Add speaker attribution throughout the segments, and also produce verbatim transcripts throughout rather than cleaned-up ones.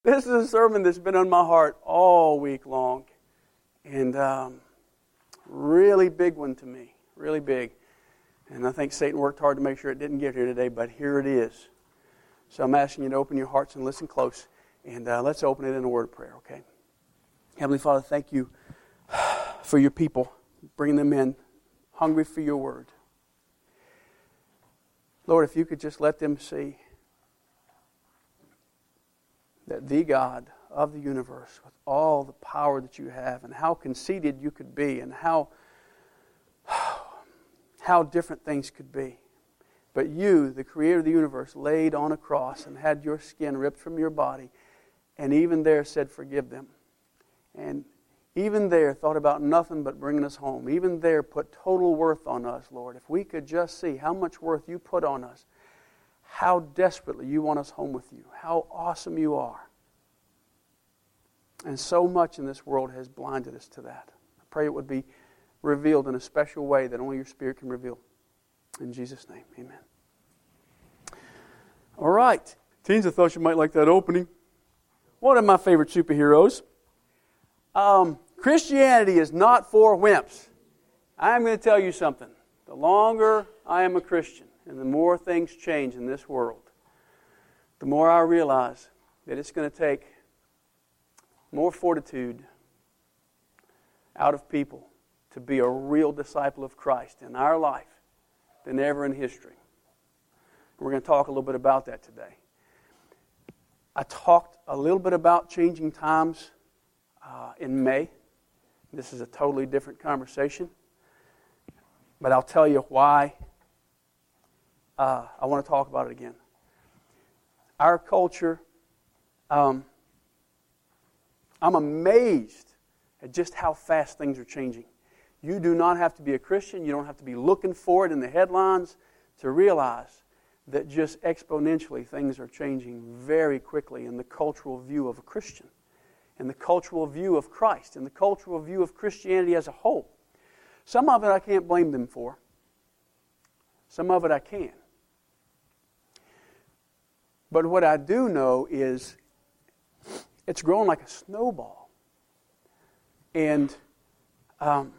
Speaker 1: This is a sermon that's been on my heart all week long. And um, really big one to me. Really big. And I think Satan worked hard to make sure it didn't get here today, but here it is. So I'm asking you to open your hearts and listen close. And uh, let's open it in a word of prayer, okay? Heavenly Father, thank you for your people, bringing them in, hungry for your word. Lord, if you could just let them see that the God of the universe, with all the power that you have, and how conceited you could be, and how, how different things could be. But you, the creator of the universe, laid on a cross and had your skin ripped from your body, and even there said, forgive them. And even there thought about nothing but bringing us home. Even there put total worth on us, Lord. If we could just see how much worth you put on us, how desperately you want us home with you, how awesome you are. And so much in this world has blinded us to that. I pray it would be revealed in a special way that only your Spirit can reveal. In Jesus' name, amen. All right. Teens, I thought you might like that opening. One of my favorite superheroes. Um, Christianity is not for wimps. I'm going to tell you something. The longer I am a Christian, and the more things change in this world, the more I realize that it's going to take more fortitude out of people to be a real disciple of Christ in our life than ever in history. We're going to talk a little bit about that today. I talked a little bit about changing times uh, in May. This is a totally different conversation, but I'll tell you why Uh, I want to talk about it again. Our culture, um, I'm amazed at just how fast things are changing. You do not have to be a Christian. You don't have to be looking for it in the headlines to realize that just exponentially things are changing very quickly in the cultural view of a Christian, in the cultural view of Christ, in the cultural view of Christianity as a whole. Some of it I can't blame them for. Some of it I can. But what I do know is it's growing like a snowball. And um,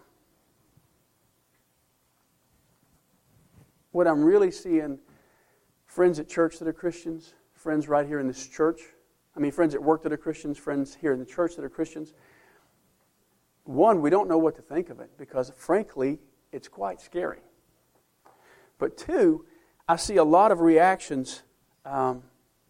Speaker 1: what I'm really seeing, friends at church that are Christians, friends right here in this church, I mean friends at work that are Christians, friends here in the church that are Christians, one, we don't know what to think of it because frankly, it's quite scary. But two, I see a lot of reactions um,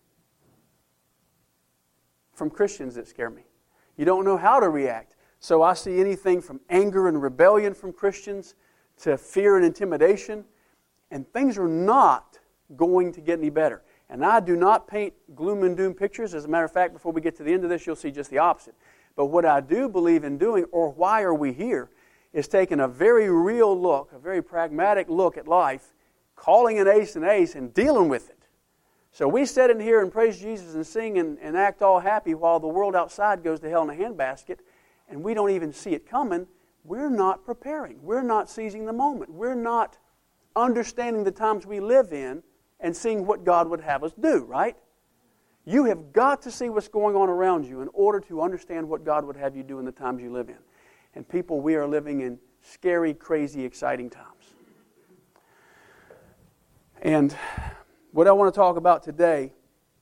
Speaker 1: from Christians that scare me. You don't know how to react. So I see anything from anger and rebellion from Christians to fear and intimidation. And things are not going to get any better. And I do not paint gloom and doom pictures. As a matter of fact, before we get to the end of this, you'll see just the opposite. But what I do believe in doing, or why are we here, is taking a very real look, a very pragmatic look at life, calling an ace an ace and dealing with it. So we sit in here and praise Jesus and sing and, and act all happy while the world outside goes to hell in a handbasket, and we don't even see it coming. We're not preparing. We're not seizing the moment. We're not understanding the times we live in and seeing what God would have us do, right? You have got to see what's going on around you in order to understand what God would have you do in the times you live in. And people, we are living in scary, crazy, exciting times. And what I want to talk about today,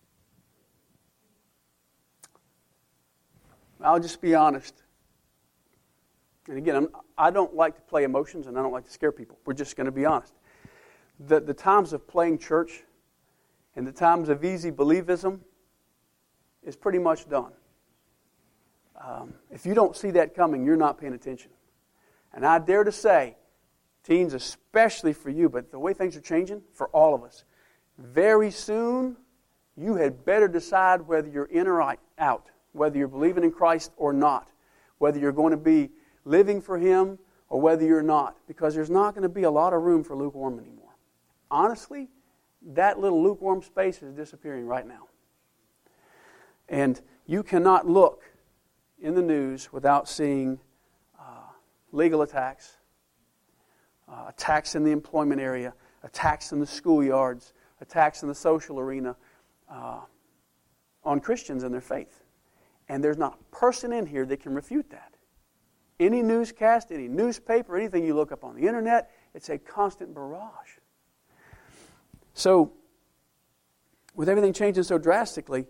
Speaker 1: I'll just be honest. And again, I'm, I don't like to play emotions and I don't like to scare people. We're just going to be honest. The, the times of playing church and the times of easy believism is pretty much done. Um, if you don't see that coming, you're not paying attention. And I dare to say, teens especially for you, but the way things are changing for all of us, very soon you had better decide whether you're in or out, whether you're believing in Christ or not, whether you're going to be living for Him or whether you're not, because there's not going to be a lot of room for lukewarm anymore. Honestly, that little lukewarm space is disappearing right now. And you cannot look in the news without seeing uh, legal attacks, uh, attacks in the employment area, attacks in the schoolyards, attacks in the social arena, uh, on Christians and their faith. And there's not a person in here that can refute that. Any newscast, any newspaper, anything you look up on the internet, it's a constant barrage. So, with everything changing so drastically,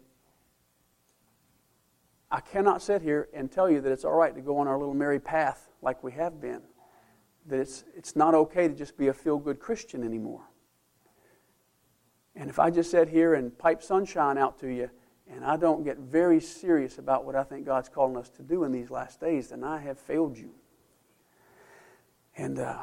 Speaker 1: I cannot sit here and tell you that it's all right to go on our little merry path like we have been. That it's, it's not okay to just be a feel-good Christian anymore. And if I just sit here and pipe sunshine out to you, and I don't get very serious about what I think God's calling us to do in these last days, then I have failed you. And uh,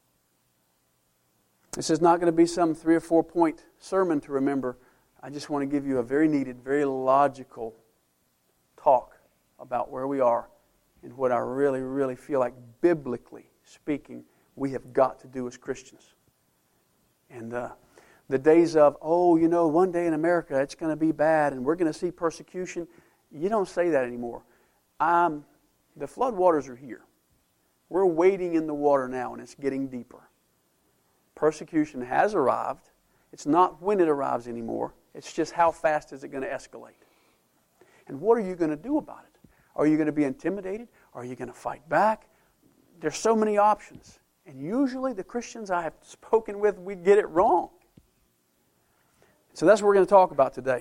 Speaker 1: this is not going to be some three or four point sermon to remember. I just want to give you a very needed, very logical talk about where we are and what I really, really feel like, biblically speaking, we have got to do as Christians. And uh, the days of, oh, you know, one day in America it's going to be bad and we're going to see persecution, you don't say that anymore. Um, the flood waters are here. We're wading in the water now and it's getting deeper. Persecution has arrived. It's not when it arrives anymore. It's just how fast is it going to escalate. And what are you going to do about it? Are you going to be intimidated? Are you going to fight back? There's so many options. And usually the Christians I have spoken with, we get it wrong. So that's what we're going to talk about today.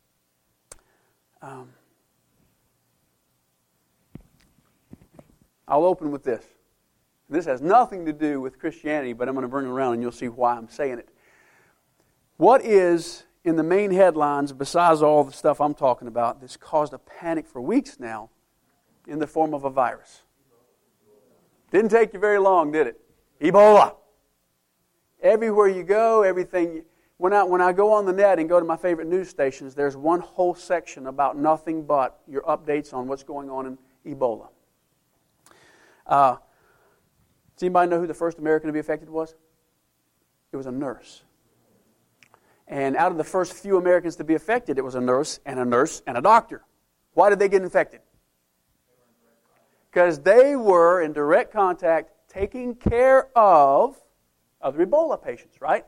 Speaker 1: Um, I'll open with this. This has nothing to do with Christianity, but I'm going to bring it around and you'll see why I'm saying it. What is in the main headlines, besides all the stuff I'm talking about, that's caused a panic for weeks now in the form of a virus? Didn't take you very long, did it? Ebola. Everywhere you go, everything... When I, when I go on the net and go to my favorite news stations, there's one whole section about nothing but your updates on what's going on in Ebola. Uh, does anybody know who the first American to be affected was? It was a nurse. And out of the first few Americans to be affected, it was a nurse and a nurse and a doctor. Why did they get infected? Because they were in direct contact taking care of other Ebola patients, right?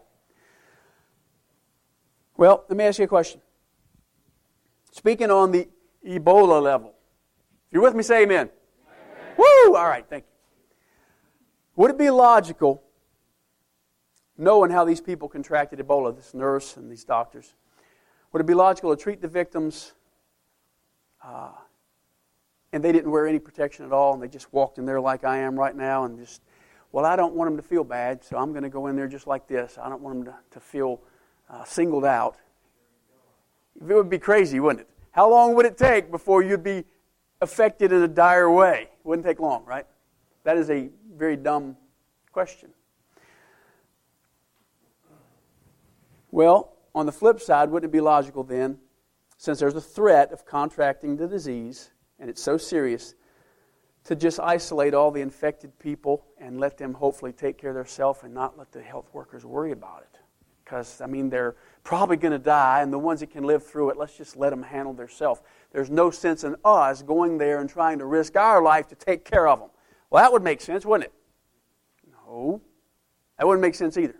Speaker 1: Well, let me ask you a question. Speaking on the Ebola level. If you're with me, say amen. Amen. Woo! All right, thank you. Would it be logical, knowing how these people contracted Ebola, this nurse and these doctors, would it be logical to treat the victims uh, and they didn't wear any protection at all and they just walked in there like I am right now and just, well, I don't want them to feel bad, so I'm going to go in there just like this. I don't want them to, to feel... Uh, singled out. It would be crazy, wouldn't it? How long would it take before you'd be affected in a dire way? It wouldn't take long, right? That is a very dumb question. Well, on the flip side, wouldn't it be logical then, since there's a threat of contracting the disease, and it's so serious, to just isolate all the infected people and let them hopefully take care of themselves and not let the health workers worry about it? Because, I mean, they're probably going to die, and the ones that can live through it, let's just let them handle themselves. There's no sense in us going there and trying to risk our life to take care of them. Well, that would make sense, wouldn't it? No. That wouldn't make sense either.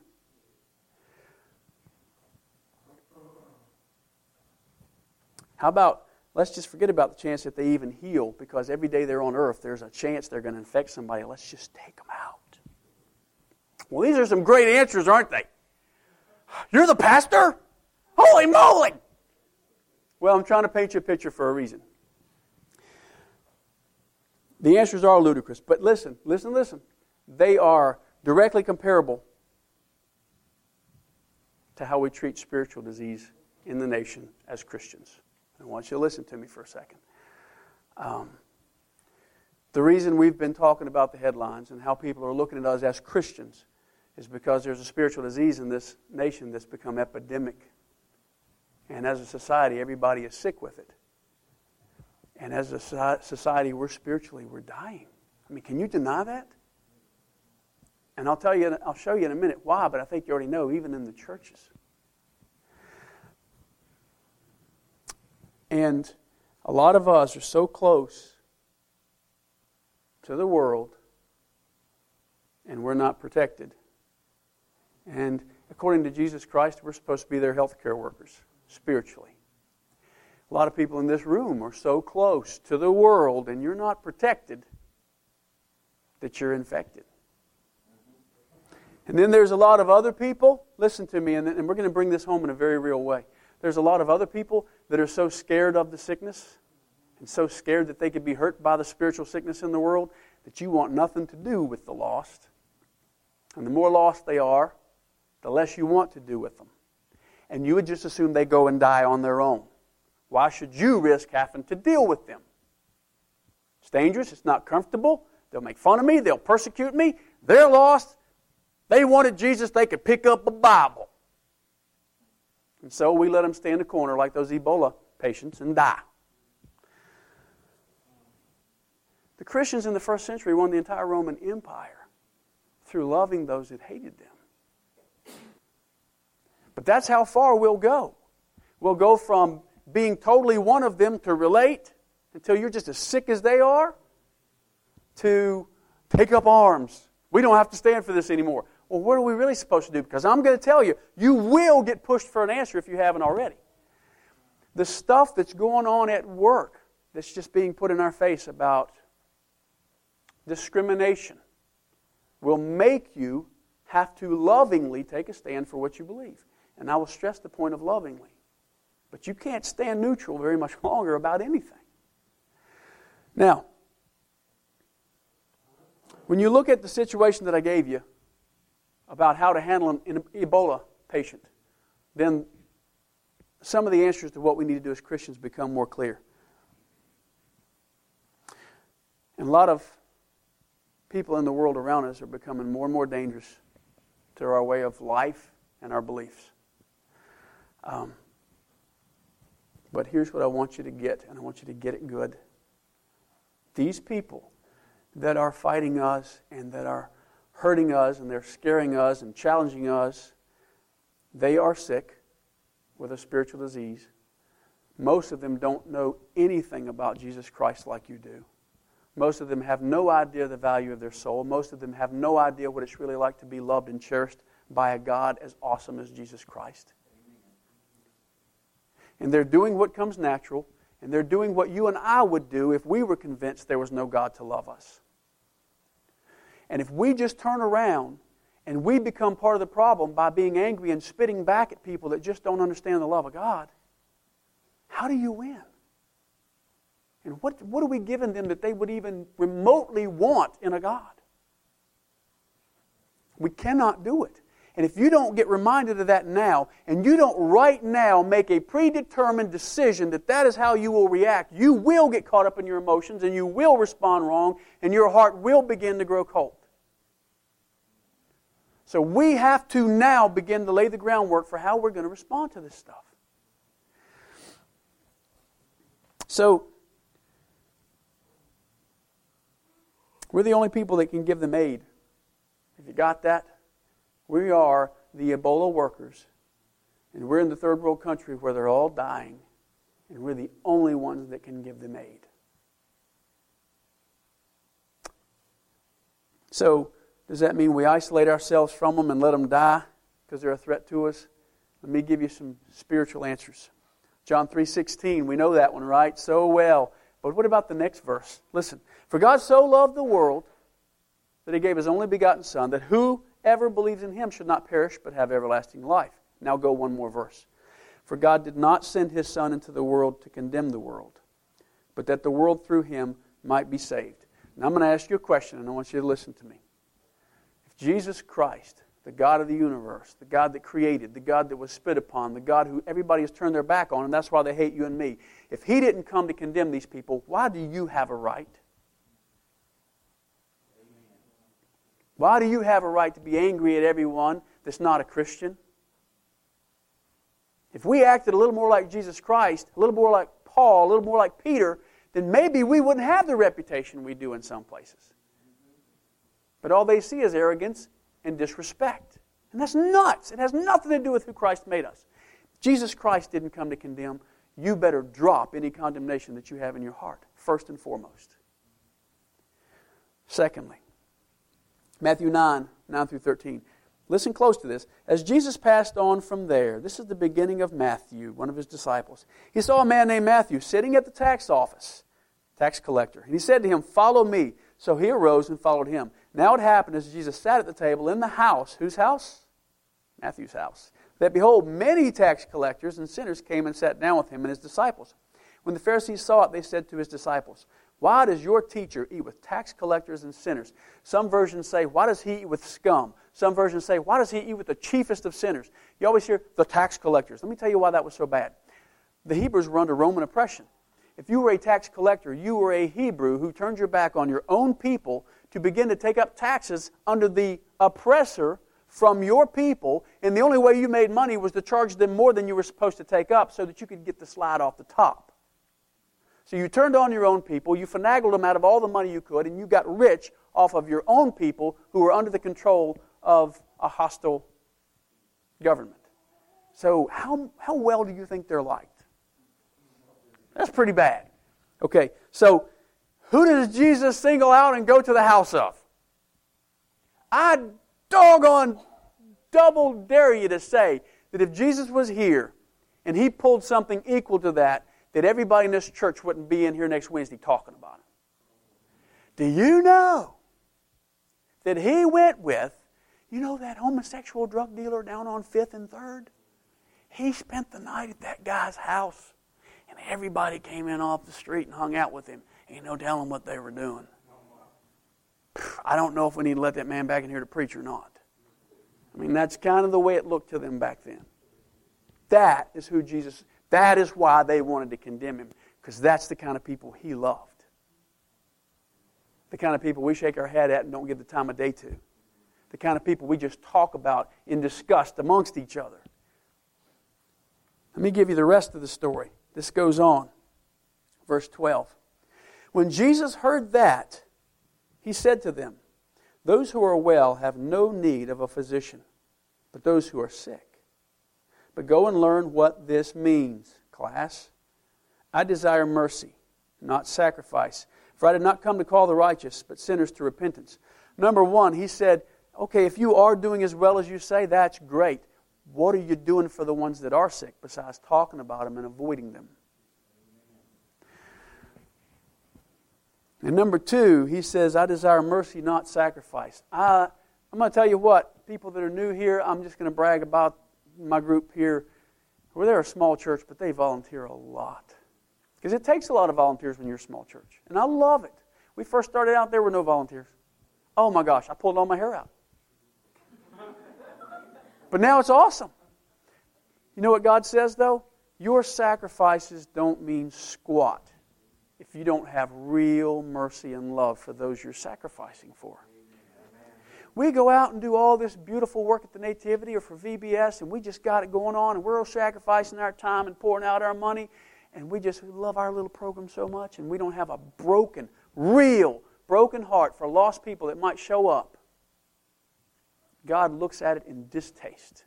Speaker 1: How about, let's just forget about the chance that they even heal, because every day they're on earth, there's a chance they're going to infect somebody. Let's just take them out. Well, these are some great answers, aren't they? You're the pastor? Holy moly! Well, I'm trying to paint you a picture for a reason. The answers are ludicrous, but listen, listen, listen. They are directly comparable to how we treat spiritual disease in the nation as Christians. I want you to listen to me for a second. Um, the reason we've been talking about the headlines and how people are looking at us as Christians is because there's a spiritual disease in this nation that's become epidemic. And as a society, everybody is sick with it. And as a society, we're spiritually, we're dying. I mean, can you deny that? And I'll tell you, I'll show you in a minute why, but I think you already know, even in the churches. And a lot of us are so close to the world, and we're not protected. And according to Jesus Christ, we're supposed to be their health care workers, spiritually. A lot of people in this room are so close to the world and you're not protected that you're infected. And then there's a lot of other people, listen to me, and, and we're going to bring this home in a very real way. There's a lot of other people that are so scared of the sickness and so scared that they could be hurt by the spiritual sickness in the world that you want nothing to do with the lost. And the more lost they are, the less you want to do with them. And you would just assume they go and die on their own. Why should you risk having to deal with them? It's dangerous. It's not comfortable. They'll make fun of me. They'll persecute me. They're lost. They wanted Jesus. They could pick up a Bible. And so we let them stay in the corner like those Ebola patients and die. The Christians in the first century won the entire Roman Empire through loving those that hated them. But that's how far we'll go. We'll go from being totally one of them to relate until you're just as sick as they are to take up arms. We don't have to stand for this anymore. Well, what are we really supposed to do? Because I'm going to tell you, you will get pushed for an answer if you haven't already. The stuff that's going on at work that's just being put in our face about discrimination will make you have to lovingly take a stand for what you believe. And I will stress the point of lovingly. But you can't stand neutral very much longer about anything. Now, when you look at the situation that I gave you about how to handle an Ebola patient, then some of the answers to what we need to do as Christians become more clear. And a lot of people in the world around us are becoming more and more dangerous to our way of life and our beliefs. Um, but here's what I want you to get, and I want you to get it good. These people that are fighting us and that are hurting us and they're scaring us and challenging us, they are sick with a spiritual disease. Most of them don't know anything about Jesus Christ like you do. Most of them have no idea the value of their soul. Most of them have no idea what it's really like to be loved and cherished by a God as awesome as Jesus Christ. And they're doing what comes natural, and they're doing what you and I would do if we were convinced there was no God to love us. And if we just turn around and we become part of the problem by being angry and spitting back at people that just don't understand the love of God, how do you win? And what, what are we giving them that they would even remotely want in a God? We cannot do it. And if you don't get reminded of that now, and you don't right now make a predetermined decision that that is how you will react, you will get caught up in your emotions, and you will respond wrong, and your heart will begin to grow cold. So we have to now begin to lay the groundwork for how we're going to respond to this stuff. So, we're the only people that can give them aid. Have you got that? We are the Ebola workers. And we're in the third world country where they're all dying. And we're the only ones that can give them aid. So, does that mean we isolate ourselves from them and let them die because they're a threat to us? Let me give you some spiritual answers. John three sixteen, we know that one, right? So well. But what about the next verse? Listen. For God so loved the world that He gave His only begotten Son, that whoever believes in Him should not perish but have everlasting life. Now go one more verse. For God did not send His Son into the world to condemn the world, but that the world through Him might be saved. Now I'm going to ask you a question, and I want you to listen to me. If Jesus Christ, the God of the universe, the God that created, the God that was spit upon, the God who everybody has turned their back on, and that's why they hate you and me, if He didn't come to condemn these people, why do you have a right? Why do you have a right to be angry at everyone that's not a Christian? If we acted a little more like Jesus Christ, a little more like Paul, a little more like Peter, then maybe we wouldn't have the reputation we do in some places. But all they see is arrogance and disrespect. And that's nuts. It has nothing to do with who Christ made us. Jesus Christ didn't come to condemn. You better drop any condemnation that you have in your heart, first and foremost. Secondly, Matthew nine, nine through thirteen. listen close to this. As Jesus passed on from there, this is the beginning of Matthew, one of his disciples. He saw a man named Matthew sitting at the tax office, tax collector. And he said to him, "Follow me." So he arose and followed him. Now it happened as Jesus sat at the table in the house. Whose house? Matthew's house. That behold, many tax collectors and sinners came and sat down with him and his disciples. When the Pharisees saw it, they said to his disciples, "Why does your teacher eat with tax collectors and sinners?" Some versions say, "Why does he eat with scum?" Some versions say, "Why does he eat with the chiefest of sinners?" You always hear the tax collectors. Let me tell you why that was so bad. The Hebrews were under Roman oppression. If you were a tax collector, you were a Hebrew who turned your back on your own people to begin to take up taxes under the oppressor from your people, and the only way you made money was to charge them more than you were supposed to take up so that you could get the slide off the top. So you turned on your own people, you finagled them out of all the money you could, and you got rich off of your own people who were under the control of a hostile government. So how, how well do you think they're liked? That's pretty bad. Okay, so who does Jesus single out and go to the house of? I doggone double dare you to say that if Jesus was here and he pulled something equal to that, that everybody in this church wouldn't be in here next Wednesday talking about it. Do you know that he went with, you know that homosexual drug dealer down on fifth and third? He spent the night at that guy's house. And everybody came in off the street and hung out with him. Ain't no telling what they were doing. I don't know if we need to let that man back in here to preach or not. I mean, that's kind of the way it looked to them back then. That is who Jesus, that is why they wanted to condemn him. Because that's the kind of people he loved. The kind of people we shake our head at and don't give the time of day to. The kind of people we just talk about in disgust amongst each other. Let me give you the rest of the story. This goes on. Verse twelve. When Jesus heard that, he said to them, "Those who are well have no need of a physician, but those who are sick. But go and learn what this means, class. I desire mercy, not sacrifice. For I did not come to call the righteous, but sinners to repentance." Number one, he said, okay, if you are doing as well as you say, that's great. What are you doing for the ones that are sick besides talking about them and avoiding them? And number two, he says, I desire mercy, not sacrifice. I, I'm going to tell you what, people that are new here, I'm just going to brag about my group here. Well, they're a small church, but they volunteer a lot. Because it takes a lot of volunteers when you're a small church. And I love it. We first started out, there were no volunteers. Oh my gosh, I pulled all my hair out. But now it's awesome. You know what God says, though? Your sacrifices don't mean squat if you don't have real mercy and love for those you're sacrificing for. We go out and do all this beautiful work at the Nativity or for V B S, and we just got it going on, and we're sacrificing our time and pouring out our money, and we just love our little program so much, and we don't have a broken, real, broken heart for lost people that might show up. God looks at it in distaste.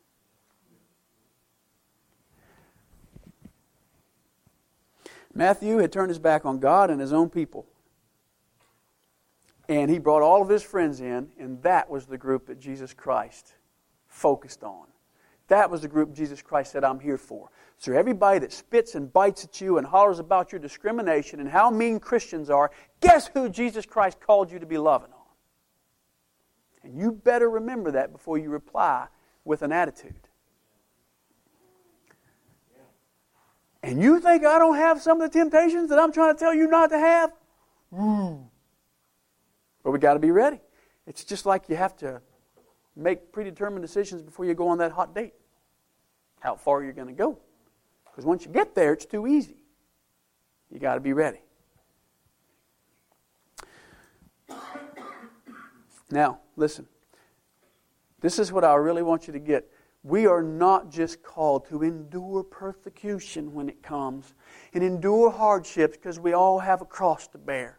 Speaker 1: Matthew had turned his back on God and his own people. And he brought all of his friends in, and that was the group that Jesus Christ focused on. That was the group Jesus Christ said, I'm here for. So everybody that spits and bites at you and hollers about your discrimination and how mean Christians are, guess who Jesus Christ called you to be loving on? And you better remember that before you reply with an attitude. And you think I don't have some of the temptations that I'm trying to tell you not to have? Mm. But we got to be ready. It's just like you have to make predetermined decisions before you go on that hot date. How far you're going to go. Because once you get there, it's too easy. You got to be ready. Now, listen. This is what I really want you to get. We are not just called to endure persecution when it comes and endure hardships because we all have a cross to bear.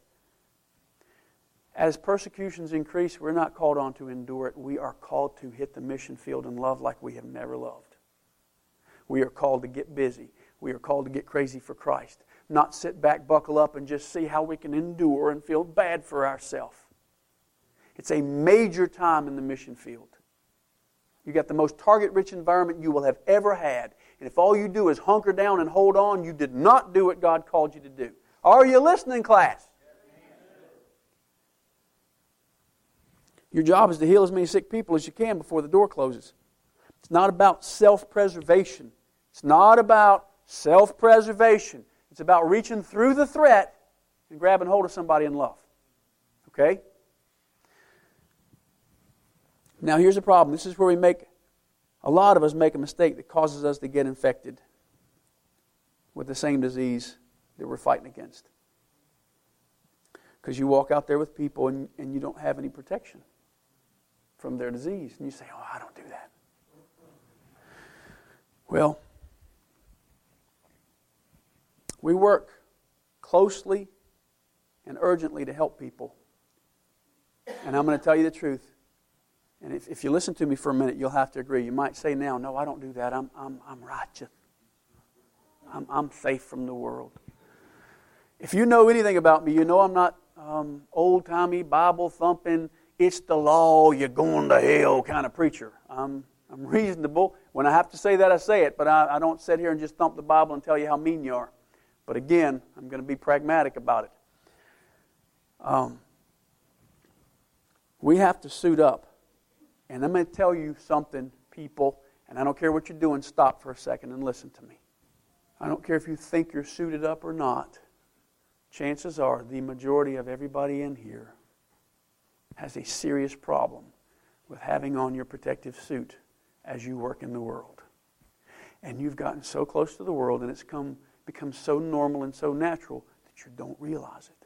Speaker 1: As persecutions increase, we're not called on to endure it. We are called to hit the mission field and love like we have never loved. We are called to get busy. We are called to get crazy for Christ. Not sit back, buckle up, and just see how we can endure and feel bad for ourselves. It's a major time in the mission field. You got the most target-rich environment you will have ever had. And if all you do is hunker down and hold on, you did not do what God called you to do. Are you listening, class? Your job is to heal as many sick people as you can before the door closes. It's not about self-preservation. It's not about self-preservation. It's about reaching through the threat and grabbing hold of somebody in love. Okay? Now here's the problem. This is where we make, a lot of us make a mistake that causes us to get infected with the same disease that we're fighting against. Because you walk out there with people and, and you don't have any protection from their disease. And you say, oh, I don't do that. Well, we work closely and urgently to help people. And I'm going to tell you the truth. And if, if you listen to me for a minute, you'll have to agree. You might say now, no, I don't do that. I'm, I'm, I'm righteous. I'm, I'm safe from the world. If you know anything about me, you know I'm not um, old-timey, Bible-thumping, it's the law, you're going to hell kind of preacher. I'm, I'm reasonable. When I have to say that, I say it. But I, I don't sit here and just thump the Bible and tell you how mean you are. But again, I'm going to be pragmatic about it. Um, we have to suit up. And I'm going to tell you something, people, and I don't care what you're doing, stop for a second and listen to me. I don't care if you think you're suited up or not. Chances are the majority of everybody in here has a serious problem with having on your protective suit as you work in the world. And you've gotten so close to the world and it's come become so normal and so natural that you don't realize it.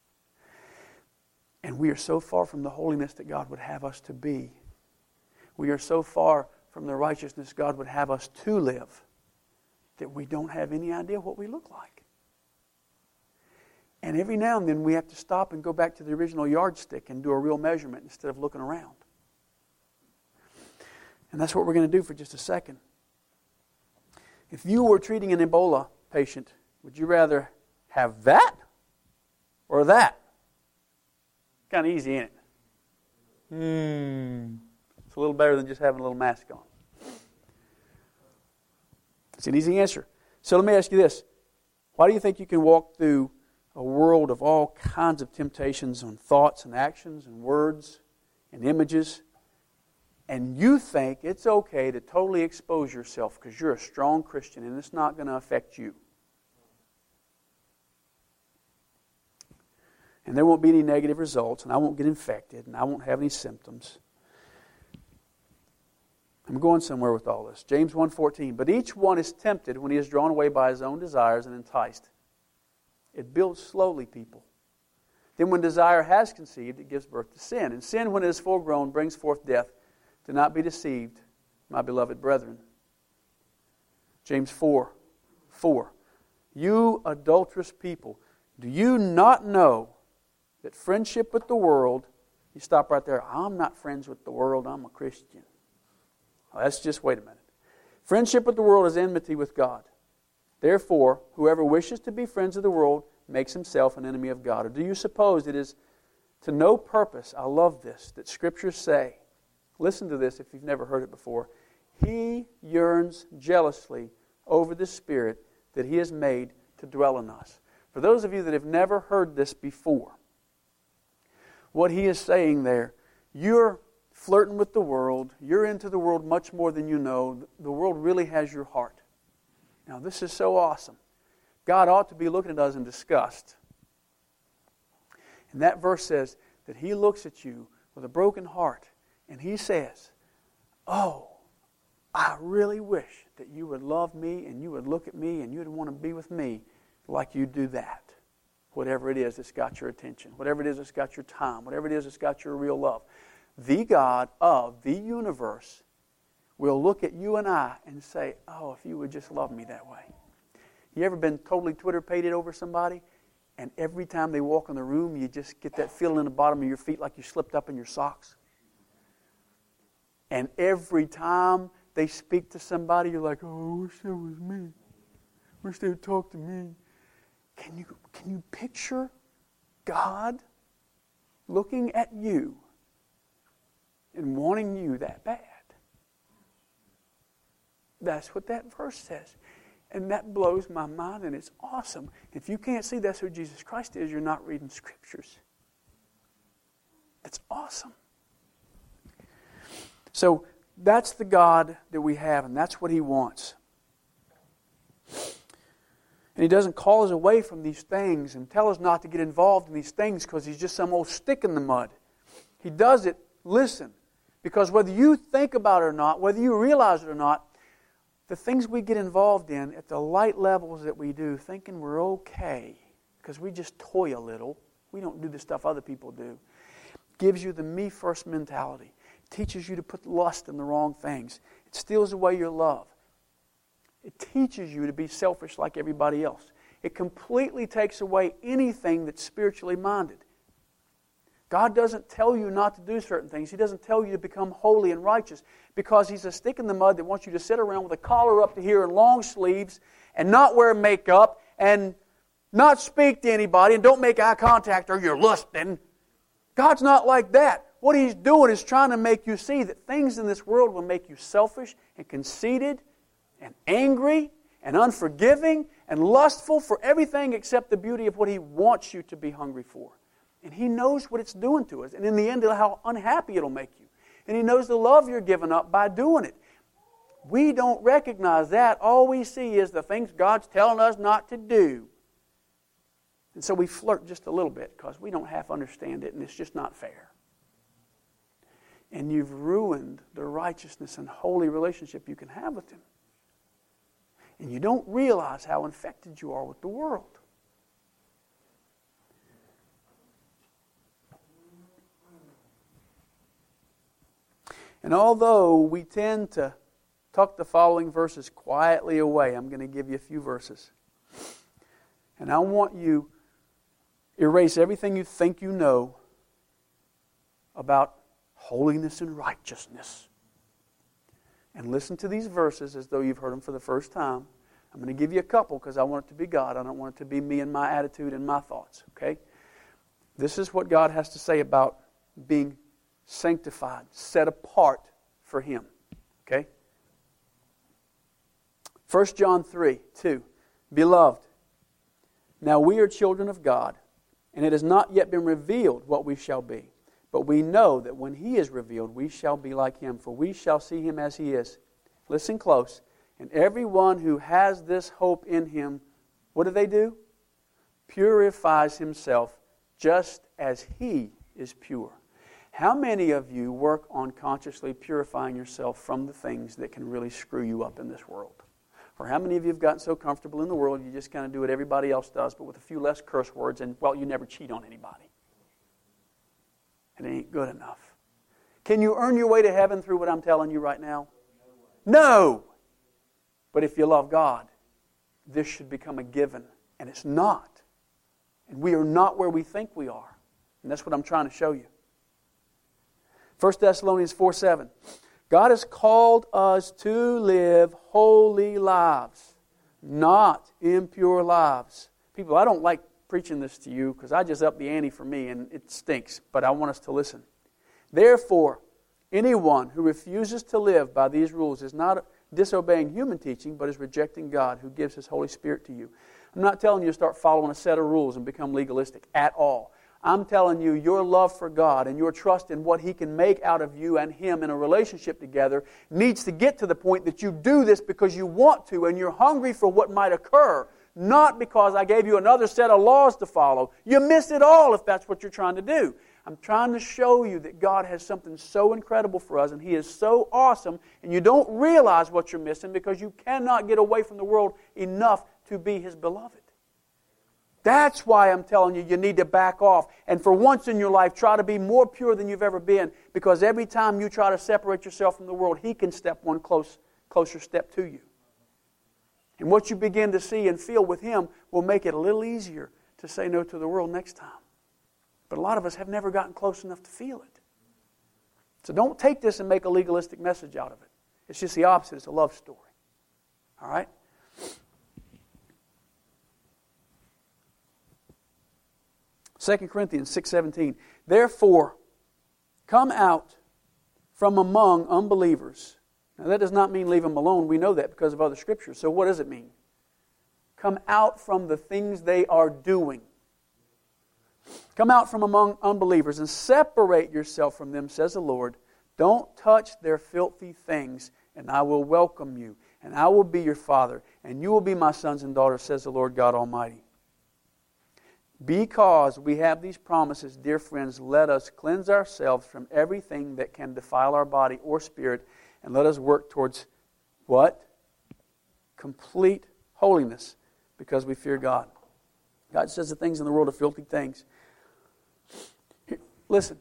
Speaker 1: And we are so far from the holiness that God would have us to be. We are so far from the righteousness God would have us to live that we don't have any idea what we look like. And every now and then we have to stop and go back to the original yardstick and do a real measurement instead of looking around. And that's what we're going to do for just a second. If you were treating an Ebola patient, would you rather have that or that? Kind of easy, ain't it? Hmm. It's a little better than just having a little mask on. It's an easy answer. So let me ask you this. Why do you think you can walk through a world of all kinds of temptations on thoughts and actions and words and images, and you think it's okay to totally expose yourself because you're a strong Christian and it's not going to affect you? And there won't be any negative results, and I won't get infected, and I won't have any symptoms. I'm going somewhere with all this. James one fourteen, but each one is tempted when he is drawn away by his own desires and enticed. It builds slowly, people. Then when desire has conceived, it gives birth to sin. And sin, when it is full grown, brings forth death. Do not be deceived, my beloved brethren. James four four, you adulterous people, do you not know that friendship with the world, you stop right there, I'm not friends with the world, I'm a Christian. Well, that's just, wait a minute. Friendship with the world is enmity with God. Therefore, whoever wishes to be friends of the world makes himself an enemy of God. Or do you suppose it is to no purpose, I love this, that Scriptures say, listen to this if you've never heard it before, He yearns jealously over the Spirit that He has made to dwell in us. For those of you that have never heard this before, what He is saying there, you're flirting with the world, you're into the world much more than you know, the world really has your heart. Now this is so awesome. God ought to be looking at us in disgust. And that verse says that He looks at you with a broken heart and He says, oh, I really wish that you would love me and you would look at me and you would want to be with me like you do that. Whatever it is that's got your attention, whatever it is that's got your time, whatever it is that's got your real love. The God of the universe will look at you and I and say, oh, if you would just love me that way. You ever been totally Twitter-pated over somebody, and every time they walk in the room, you just get that feeling in the bottom of your feet like you slipped up in your socks? And every time they speak to somebody, you're like, oh, I wish that was me. I wish they would talk to me. Can you, can you picture God looking at you and wanting you that bad? That's what that verse says. And that blows my mind, and it's awesome. If you can't see that's who Jesus Christ is, you're not reading Scriptures. It's awesome. So that's the God that we have, and that's what He wants. And He doesn't call us away from these things and tell us not to get involved in these things because He's just some old stick in the mud. He does it, listen, because whether you think about it or not, whether you realize it or not, the things we get involved in at the light levels that we do, thinking we're okay, because we just toy a little, we don't do the stuff other people do, gives you the me-first mentality. It teaches you to put lust in the wrong things. It steals away your love. It teaches you to be selfish like everybody else. It completely takes away anything that's spiritually minded. God doesn't tell you not to do certain things. He doesn't tell you to become holy and righteous because He's a stick in the mud that wants you to sit around with a collar up to here and long sleeves and not wear makeup and not speak to anybody and don't make eye contact or you're lusting. God's not like that. What He's doing is trying to make you see that things in this world will make you selfish and conceited and angry and unforgiving and lustful for everything except the beauty of what He wants you to be hungry for. And He knows what it's doing to us. And in the end, how unhappy it'll make you. And He knows the love you're giving up by doing it. We don't recognize that. All we see is the things God's telling us not to do. And so we flirt just a little bit because we don't half understand it and it's just not fair. And you've ruined the righteousness and holy relationship you can have with Him. And you don't realize how infected you are with the world. And although we tend to tuck the following verses quietly away, I'm going to give you a few verses. And I want you to erase everything you think you know about holiness and righteousness. And listen to these verses as though you've heard them for the first time. I'm going to give you a couple because I want it to be God. I don't want it to be me and my attitude and my thoughts. Okay? This is what God has to say about being sanctified, set apart for Him. Okay? First John three, two. Beloved, now we are children of God, and it has not yet been revealed what we shall be. But we know that when He is revealed, we shall be like Him, for we shall see Him as He is. Listen close. And everyone who has this hope in Him, what do they do? Purifies himself just as He is pure. How many of you work on consciously purifying yourself from the things that can really screw you up in this world? Or how many of you have gotten so comfortable in the world you just kind of do what everybody else does, but with a few less curse words, and, well, you never cheat on anybody? It ain't good enough. Can you earn your way to heaven through what I'm telling you right now? No! But if you love God, this should become a given. And it's not. And we are not where we think we are. And that's what I'm trying to show you. First Thessalonians four seven. God has called us to live holy lives, not impure lives. People, I don't like preaching this to you because I just up the ante for me and it stinks, but I want us to listen. Therefore, anyone who refuses to live by these rules is not disobeying human teaching, but is rejecting God who gives His Holy Spirit to you. I'm not telling you to start following a set of rules and become legalistic at all. I'm telling you your love for God and your trust in what He can make out of you and Him in a relationship together needs to get to the point that you do this because you want to and you're hungry for what might occur, not because I gave you another set of laws to follow. You miss it all if that's what you're trying to do. I'm trying to show you that God has something so incredible for us and He is so awesome, and you don't realize what you're missing because you cannot get away from the world enough to be His beloved. That's why I'm telling you, you need to back off. And for once in your life, try to be more pure than you've ever been. Because every time you try to separate yourself from the world, He can step one close, closer step to you. And what you begin to see and feel with Him will make it a little easier to say no to the world next time. But a lot of us have never gotten close enough to feel it. So don't take this and make a legalistic message out of it. It's just the opposite. It's a love story. All right? Second Corinthians six seventeen. Therefore, come out from among unbelievers Now, that does not mean leave them alone. We know that because of other scriptures. So what does it mean? Come out from the things they are doing. Come out from among unbelievers and separate yourself from them, says the Lord. Don't touch their filthy things, and I will welcome you, and I will be your Father, and you will be my sons and daughters, says the Lord God Almighty. Because we have these promises, dear friends, let us cleanse ourselves from everything that can defile our body or spirit, and let us work towards what? Complete holiness, because we fear God. God says the things in the world are filthy things. Here, listen.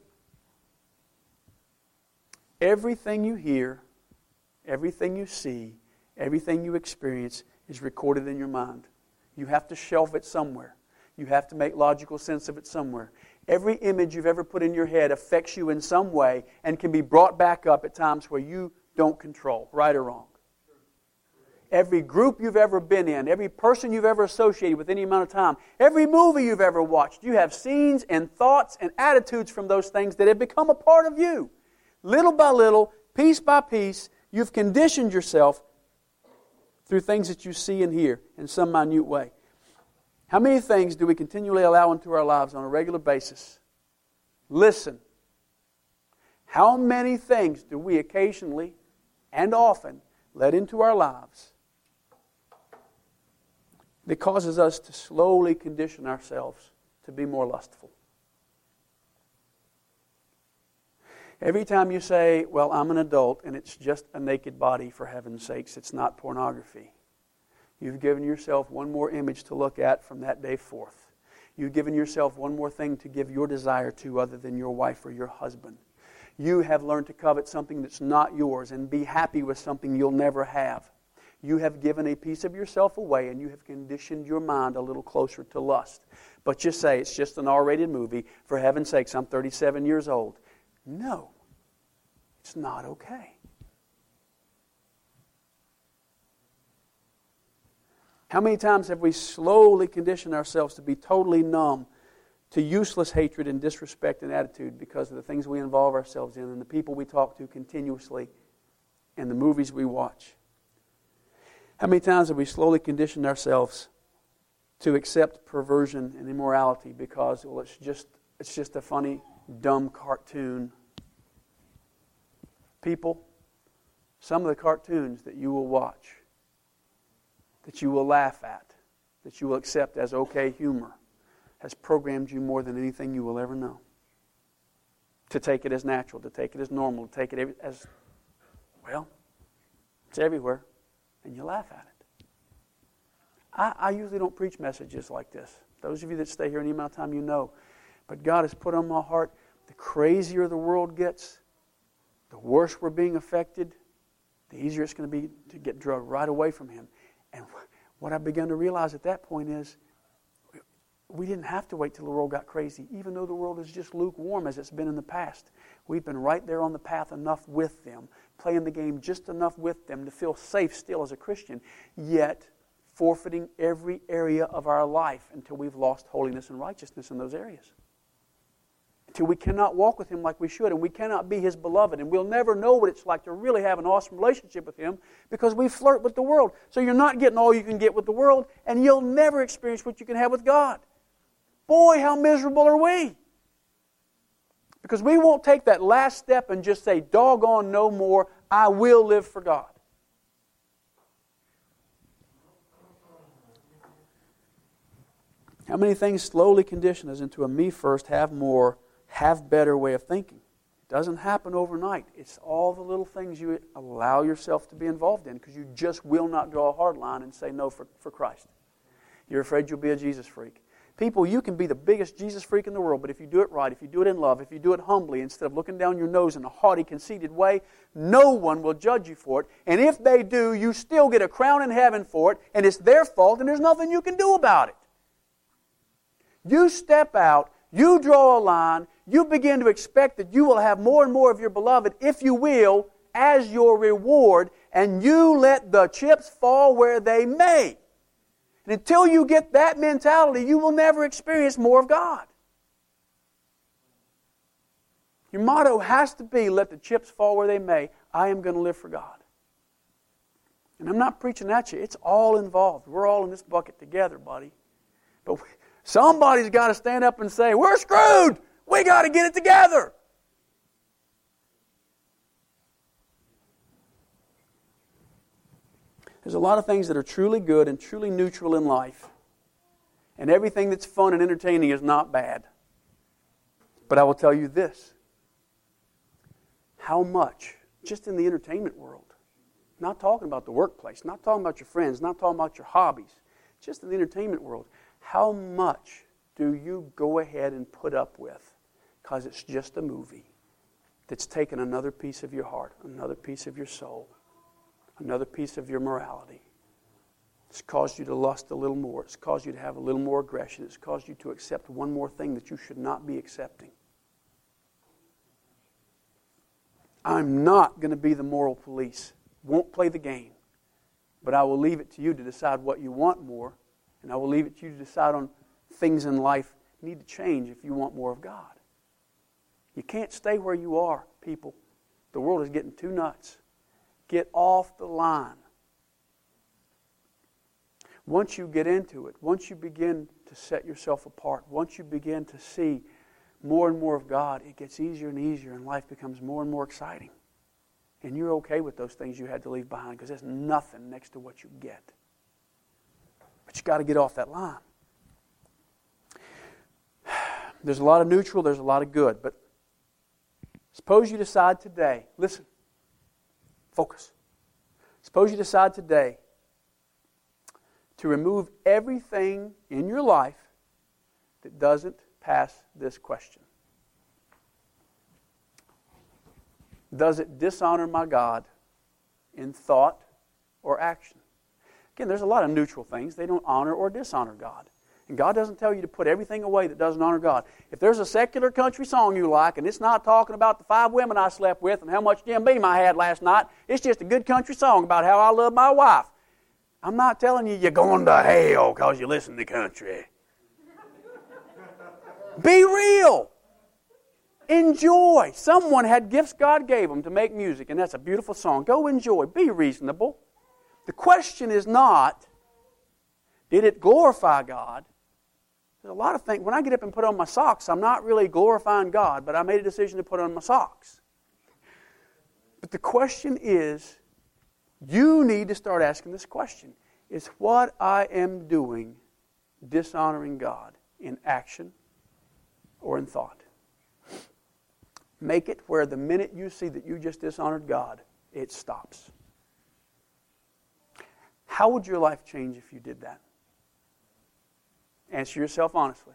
Speaker 1: Everything you hear, everything you see, everything you experience is recorded in your mind. You have to shelf it somewhere. You have to make logical sense of it somewhere. Every image you've ever put in your head affects you in some way and can be brought back up at times where you don't control, right or wrong. Every group you've ever been in, every person you've ever associated with any amount of time, every movie you've ever watched, you have scenes and thoughts and attitudes from those things that have become a part of you. Little by little, piece by piece, you've conditioned yourself through things that you see and hear in some minute way. How many things do we continually allow into our lives on a regular basis? Listen. How many things do we occasionally and often let into our lives that causes us to slowly condition ourselves to be more lustful? Every time you say, well, I'm an adult and it's just a naked body, for heaven's sakes, it's not pornography. You've given yourself one more image to look at from that day forth. You've given yourself one more thing to give your desire to other than your wife or your husband. You have learned to covet something that's not yours and be happy with something you'll never have. You have given a piece of yourself away and you have conditioned your mind a little closer to lust. But you say, it's just an R-rated movie. For heaven's sakes, I'm thirty-seven years old. No, it's not okay. How many times have we slowly conditioned ourselves to be totally numb to useless hatred and disrespect and attitude because of the things we involve ourselves in and the people we talk to continuously and the movies we watch? How many times have we slowly conditioned ourselves to accept perversion and immorality because, well, it's just it's just a funny, dumb cartoon? People, some of the cartoons that you will watch, that you will laugh at, that you will accept as okay humor, has programmed you more than anything you will ever know. To take it as natural, to take it as normal, to take it as, well, it's everywhere, and you laugh at it. I, I usually don't preach messages like this. Those of you that stay here any amount of time, you know. But God has put on my heart, the crazier the world gets, the worse we're being affected, the easier it's going to be to get drugged right away from Him. And what I began to realize at that point is we didn't have to wait till the world got crazy. Even though the world is just lukewarm as it's been in the past, we've been right there on the path enough with them, playing the game just enough with them to feel safe still as a Christian, yet forfeiting every area of our life until we've lost holiness and righteousness in those areas. Until we cannot walk with Him like we should, and we cannot be His beloved, and we'll never know what it's like to really have an awesome relationship with Him because we flirt with the world. So you're not getting all you can get with the world, and you'll never experience what you can have with God. Boy, how miserable are we? Because we won't take that last step and just say, doggone no more, I will live for God. How many things slowly condition us into a me first, have more, have better way of thinking? It doesn't happen overnight. It's all the little things you allow yourself to be involved in because you just will not draw a hard line and say no for, for Christ. You're afraid you'll be a Jesus freak. People, you can be the biggest Jesus freak in the world, but if you do it right, if you do it in love, if you do it humbly, instead of looking down your nose in a haughty, conceited way, no one will judge you for it. And if they do, you still get a crown in heaven for it, and it's their fault, and there's nothing you can do about it. You step out, you draw a line, you begin to expect that you will have more and more of your beloved, if you will, as your reward, and you let the chips fall where they may. And until you get that mentality, you will never experience more of God. Your motto has to be, let the chips fall where they may. I am going to live for God. And I'm not preaching at you. It's all involved. We're all in this bucket together, buddy. But we, somebody's got to stand up and say, we're screwed. We got to get it together. There's a lot of things that are truly good and truly neutral in life. And everything that's fun and entertaining is not bad. But I will tell you this. How much, just in the entertainment world, not talking about the workplace, not talking about your friends, not talking about your hobbies, just in the entertainment world, how much do you go ahead and put up with because it's just a movie that's taken another piece of your heart, another piece of your soul, another piece of your morality? It's caused you to lust a little more. It's caused you to have a little more aggression. It's caused you to accept one more thing that you should not be accepting. I'm not going to be the moral police. Won't play the game. But I will leave it to you to decide what you want more. And I will leave it to you to decide on things in life need to change if you want more of God. You can't stay where you are, people. The world is getting too nuts. Get off the line. Once you get into it, once you begin to set yourself apart, once you begin to see more and more of God, it gets easier and easier and life becomes more and more exciting. And you're okay with those things you had to leave behind because there's nothing next to what you get. But you got to get off that line. There's a lot of neutral, there's a lot of good. But suppose you decide today, listen, focus. Suppose you decide today to remove everything in your life that doesn't pass this question. Does it dishonor my God in thought or action? Again, there's a lot of neutral things. They don't honor or dishonor God. And God doesn't tell you to put everything away that doesn't honor God. If there's a secular country song you like, and it's not talking about the five women I slept with and how much Jim Beam I had last night, it's just a good country song about how I love my wife. I'm not telling you you're going to hell because you listen to country. Be real. Enjoy. Someone had gifts God gave them to make music, and that's a beautiful song. Go enjoy. Be reasonable. The question is not, did it glorify God? There's a lot of things. When I get up and put on my socks, I'm not really glorifying God, but I made a decision to put on my socks. But the question is, you need to start asking this question. Is what I am doing dishonoring God in action or in thought? Make it where the minute you see that you just dishonored God, it stops. How would your life change if you did that? Answer yourself honestly.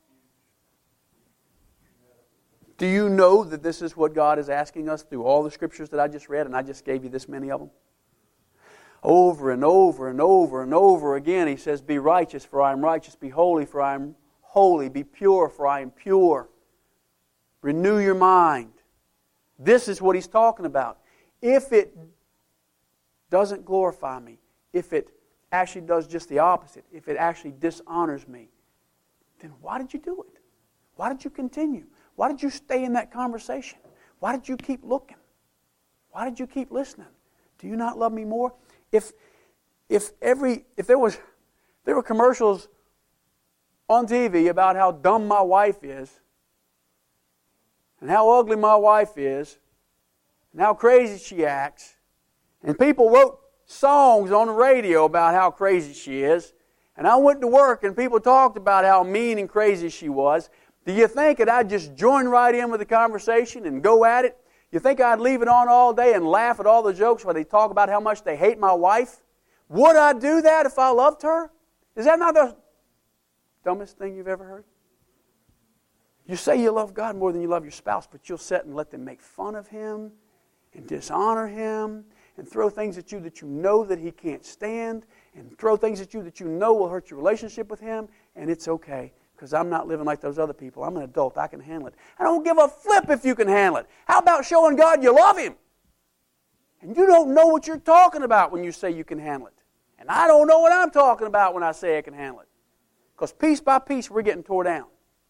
Speaker 1: Do you know that this is what God is asking us through all the scriptures that I just read, and I just gave you this many of them? Over and over and over and over again, He says, be righteous, for I am righteous. Be holy, for I am holy. Be pure, for I am pure. Renew your mind. This is what He's talking about. If it doesn't glorify me, if it actually does just the opposite, if it actually dishonors me, then why did you do it? Why did you continue? Why did you stay in that conversation? Why did you keep looking? Why did you keep listening? Do you not love me more? If if every if there was there were commercials on T V about how dumb my wife is, and how ugly my wife is, and how crazy she acts, and people wrote songs on the radio about how crazy she is, and I went to work and people talked about how mean and crazy she was, do you think that I'd just join right in with the conversation and go at it? You think I'd leave it on all day and laugh at all the jokes where they talk about how much they hate my wife? Would I do that if I loved her? Is that not the dumbest thing you've ever heard? You say you love God more than you love your spouse, but you'll sit and let them make fun of Him and dishonor Him and throw things at you that you know that He can't stand and throw things at you that you know will hurt your relationship with Him, and it's okay. Because I'm not living like those other people. I'm an adult. I can handle it. I don't give a flip if you can handle it. How about showing God you love Him? And you don't know what you're talking about when you say you can handle it. And I don't know what I'm talking about when I say I can handle it. Because piece by piece, we're getting tore down.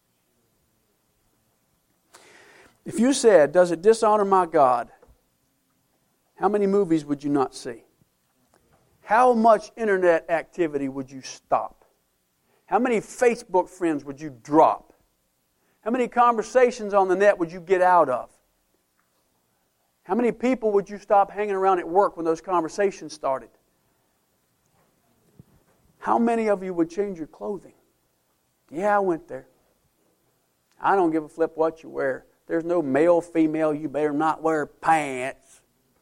Speaker 1: If you said, does it dishonor my God? How many movies would you not see? how much internet activity would you stop? How many Facebook friends would you drop? How many conversations on the net would you get out of? How many people would you stop hanging around at work when those conversations started? How many of you would change your clothing? Yeah, I went there. I don't give a flip what you wear. There's no male, female, you better not wear pants.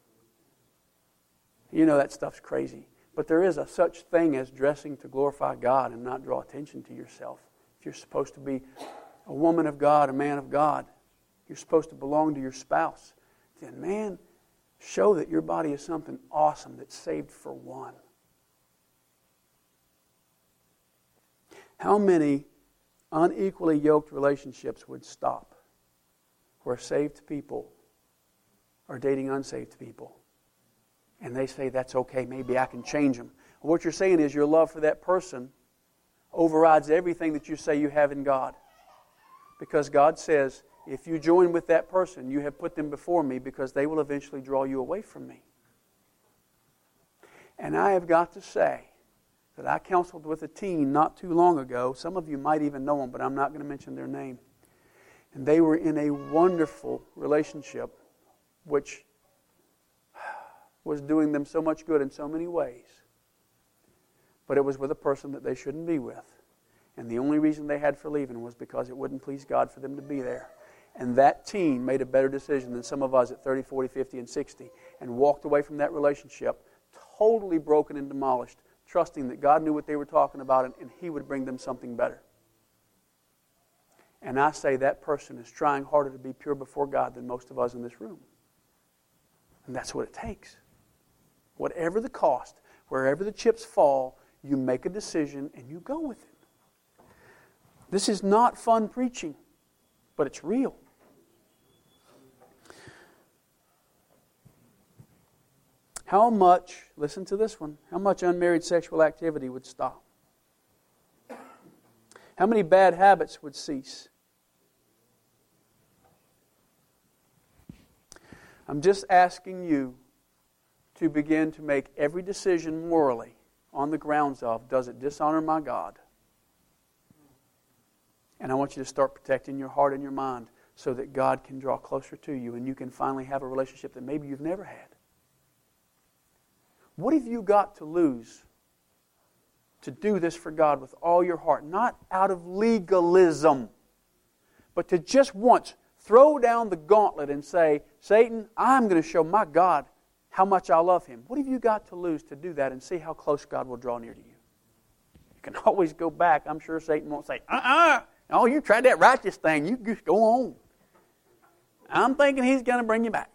Speaker 1: You know that stuff's crazy. But there is a such thing as dressing to glorify God and not draw attention to yourself. If you're supposed to be a woman of God, a man of God, you're supposed to belong to your spouse, then man, show that your body is something awesome that's saved for one. How many unequally yoked relationships would stop where saved people are dating unsaved people? And they say, that's okay, maybe I can change them. Well, what you're saying is your love for that person overrides everything that you say you have in God. Because God says, if you join with that person, you have put them before me because they will eventually draw you away from me. And I have got to say that I counseled with a teen not too long ago. Some of you might even know them, but I'm not going to mention their name. And they were in a wonderful relationship which was doing them so much good in so many ways. But it was with a person that they shouldn't be with. And the only reason they had for leaving was because it wouldn't please God for them to be there. And that teen made a better decision than some of us at thirty, forty, fifty, and sixty and walked away from that relationship totally broken and demolished, trusting that God knew what they were talking about and, and He would bring them something better. And I say that person is trying harder to be pure before God than most of us in this room. And that's what it takes. Whatever the cost, wherever the chips fall, you make a decision and you go with it. This is not fun preaching, but it's real. How much, listen to this one, how much unmarried sexual activity would stop? How many bad habits would cease? I'm just asking you to begin to make every decision morally on the grounds of, does it dishonor my God? And I want you to start protecting your heart and your mind so that God can draw closer to you and you can finally have a relationship that maybe you've never had. What have you got to lose to do this for God with all your heart? Not out of legalism, but to just once throw down the gauntlet and say, Satan, I'm going to show my God how much I love Him. What have you got to lose to do that and see how close God will draw near to you? You can always go back. I'm sure Satan won't say, uh-uh. Oh, you tried that righteous thing. You just go on. I'm thinking he's going to bring you back.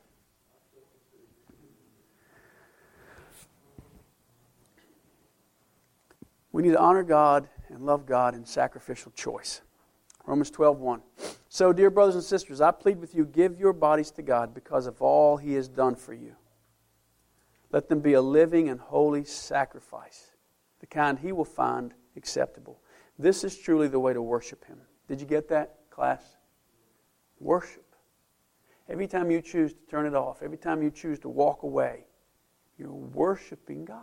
Speaker 1: We need to honor God and love God in sacrificial choice. Romans twelve one. So, dear brothers and sisters, I plead with you, give your bodies to God because of all He has done for you. Let them be a living and holy sacrifice, the kind He will find acceptable. This is truly the way to worship Him. Did you get that, class? Worship. Every time you choose to turn it off, every time you choose to walk away, you're worshiping God.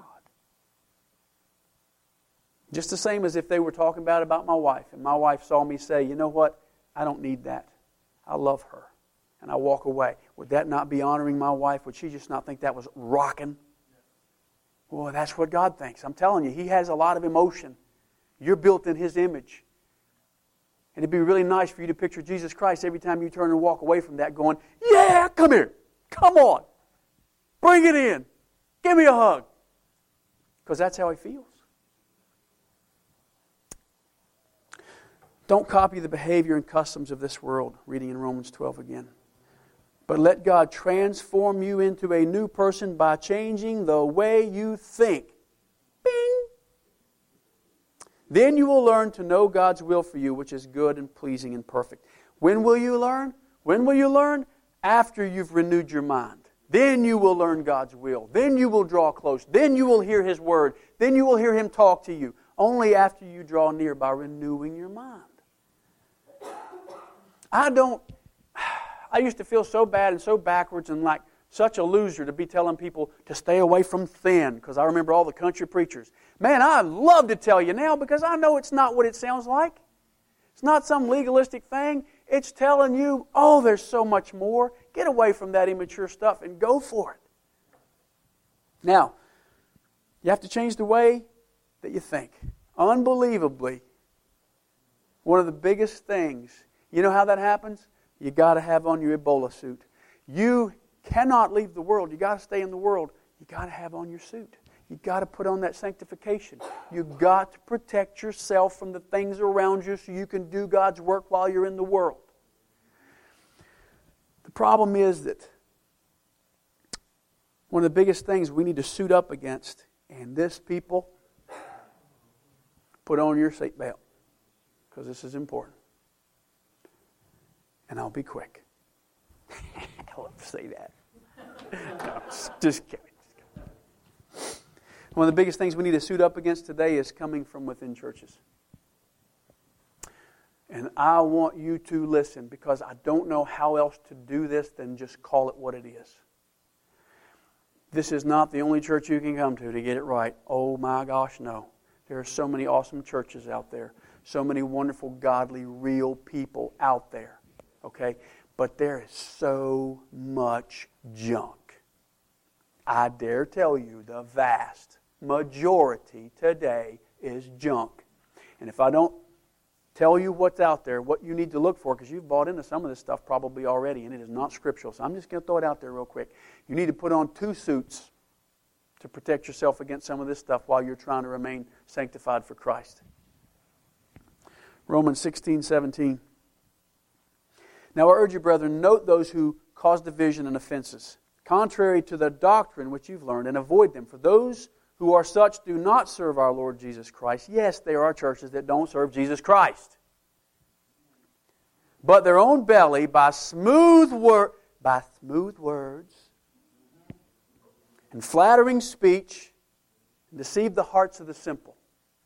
Speaker 1: Just the same as if they were talking about about my wife, and my wife saw me say, you know what, I don't need that. I love her. And I walk away. Would that not be honoring my wife? Would she just not think that was rocking? Well, that's what God thinks. I'm telling you, He has a lot of emotion. You're built in His image. And it'd be really nice for you to picture Jesus Christ every time you turn and walk away from that going, yeah, come here. Come on. Bring it in. Give me a hug. Because that's how He feels. Don't copy the behavior and customs of this world, reading in Romans twelve again. But let God transform you into a new person by changing the way you think. Bing! Then you will learn to know God's will for you, which is good and pleasing and perfect. When will you learn? When will you learn? After you've renewed your mind. Then you will learn God's will. Then you will draw close. Then you will hear His word. Then you will hear Him talk to you. Only after you draw near by renewing your mind. I don't... I used to feel so bad and so backwards and like Such a loser to be telling people to stay away from sin, because I remember all the country preachers. Man, I love to tell you now because I know it's not what it sounds like. It's not some legalistic thing. It's telling you, oh, there's so much more. Get away from that immature stuff and go for it. Now, you have to change the way that you think. Unbelievably, one of the biggest things, you know how that happens? You got to have on your Ebola suit. You cannot leave the world. You got to stay in the world. You got to have on your suit. You got to put on that sanctification. You got to protect yourself from the things around you so you can do God's work while you're in the world. The problem is that one of the biggest things we need to suit up against, and this, people, put on your seatbelt, because this is important. And I'll be quick. I love to say that. No, just kidding. One of the biggest things we need to suit up against today is coming from within churches. And I want you to listen, because I don't know how else to do this than just call it what it is. This is not the only church you can come to to get it right. Oh my gosh, no. There are so many awesome churches out there. So many wonderful, godly, real people out there. Okay? But there is so much junk. I dare tell you, the vast majority today is junk. And if I don't tell you what's out there, what you need to look for, because you've bought into some of this stuff probably already, and it is not scriptural. So I'm just going to throw it out there real quick. You need to put on two suits to protect yourself against some of this stuff while you're trying to remain sanctified for Christ. Romans sixteen seventeen. Now I urge you, brethren, note those who cause division and offenses, contrary to the doctrine which you've learned, and avoid them. For those who are such do not serve our Lord Jesus Christ. Yes, there are churches that don't serve Jesus Christ. But their own belly, by smooth wor- by smooth words and flattering speech, deceive the hearts of the simple.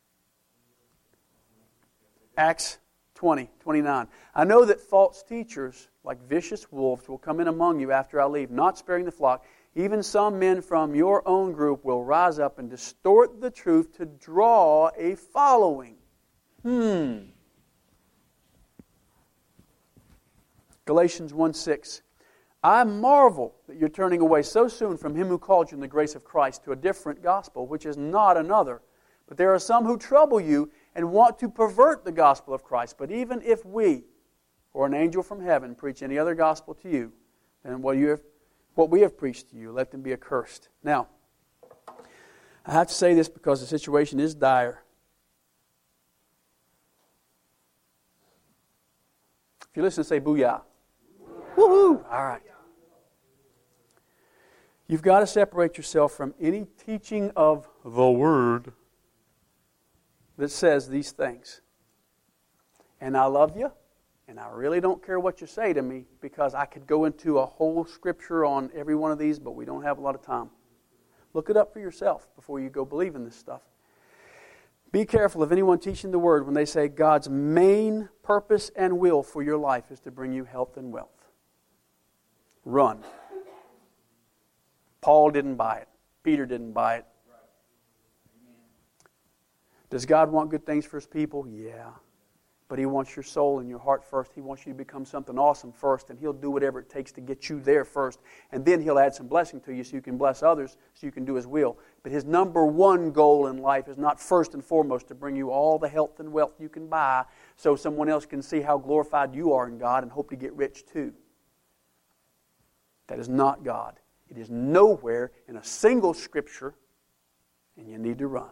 Speaker 1: Acts twenty, twenty-nine. I know that false teachers, like vicious wolves, will come in among you after I leave, not sparing the flock. Even some men from your own group will rise up and distort the truth to draw a following. Hmm. Galatians one six. I marvel that you're turning away so soon from Him who called you in the grace of Christ to a different gospel, which is not another. But there are some who trouble you and want to pervert the gospel of Christ. But even if we, or an angel from heaven, preach any other gospel to you than what you have What we have preached to you, let them be accursed. Now, I have to say this because the situation is dire. If you listen, say booyah. Woohoo! All right. You've got to separate yourself from any teaching of the Word that says these things. And I love you. And I really don't care what you say to me, because I could go into a whole scripture on every one of these, but we don't have a lot of time. Look it up for yourself before you go believe in this stuff. Be careful of anyone teaching the Word when they say God's main purpose and will for your life is to bring you health and wealth. Run. Paul didn't buy it. Peter didn't buy it. Does God want good things for His people? Yeah. But He wants your soul and your heart first. He wants you to become something awesome first, and He'll do whatever it takes to get you there first. And then He'll add some blessing to you so you can bless others, so you can do His will. But His number one goal in life is not first and foremost to bring you all the health and wealth you can buy so someone else can see how glorified you are in God and hope to get rich too. That is not God. It is nowhere in a single scripture, and you need to run.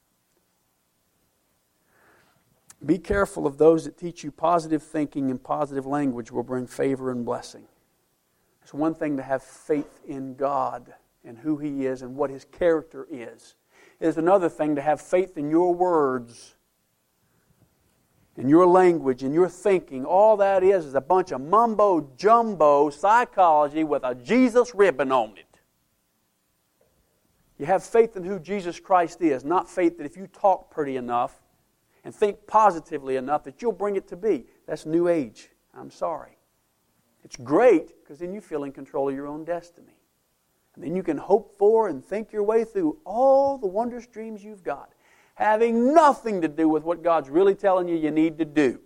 Speaker 1: Be careful of those that teach you positive thinking and positive language will bring favor and blessing. It's one thing to have faith in God and who He is and what His character is. It is another thing to have faith in your words, in your language, in your thinking. All that is is a bunch of mumbo-jumbo psychology with a Jesus ribbon on it. You have faith in who Jesus Christ is, not faith that if you talk pretty enough and think positively enough that you'll bring it to be. That's New Age. I'm sorry. It's great because then you feel in control of your own destiny. And then you can hope for and think your way through all the wondrous dreams you've got, having nothing to do with what God's really telling you you need to do.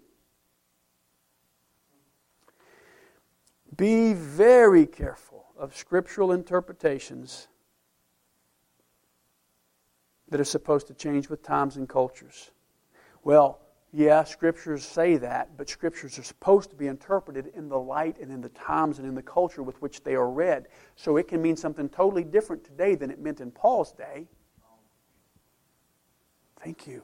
Speaker 1: Be very careful of scriptural interpretations that are supposed to change with times and cultures. Well, yeah, Scriptures say that, but Scriptures are supposed to be interpreted in the light and in the times and in the culture with which they are read. So it can mean something totally different today than it meant in Paul's day. Thank you.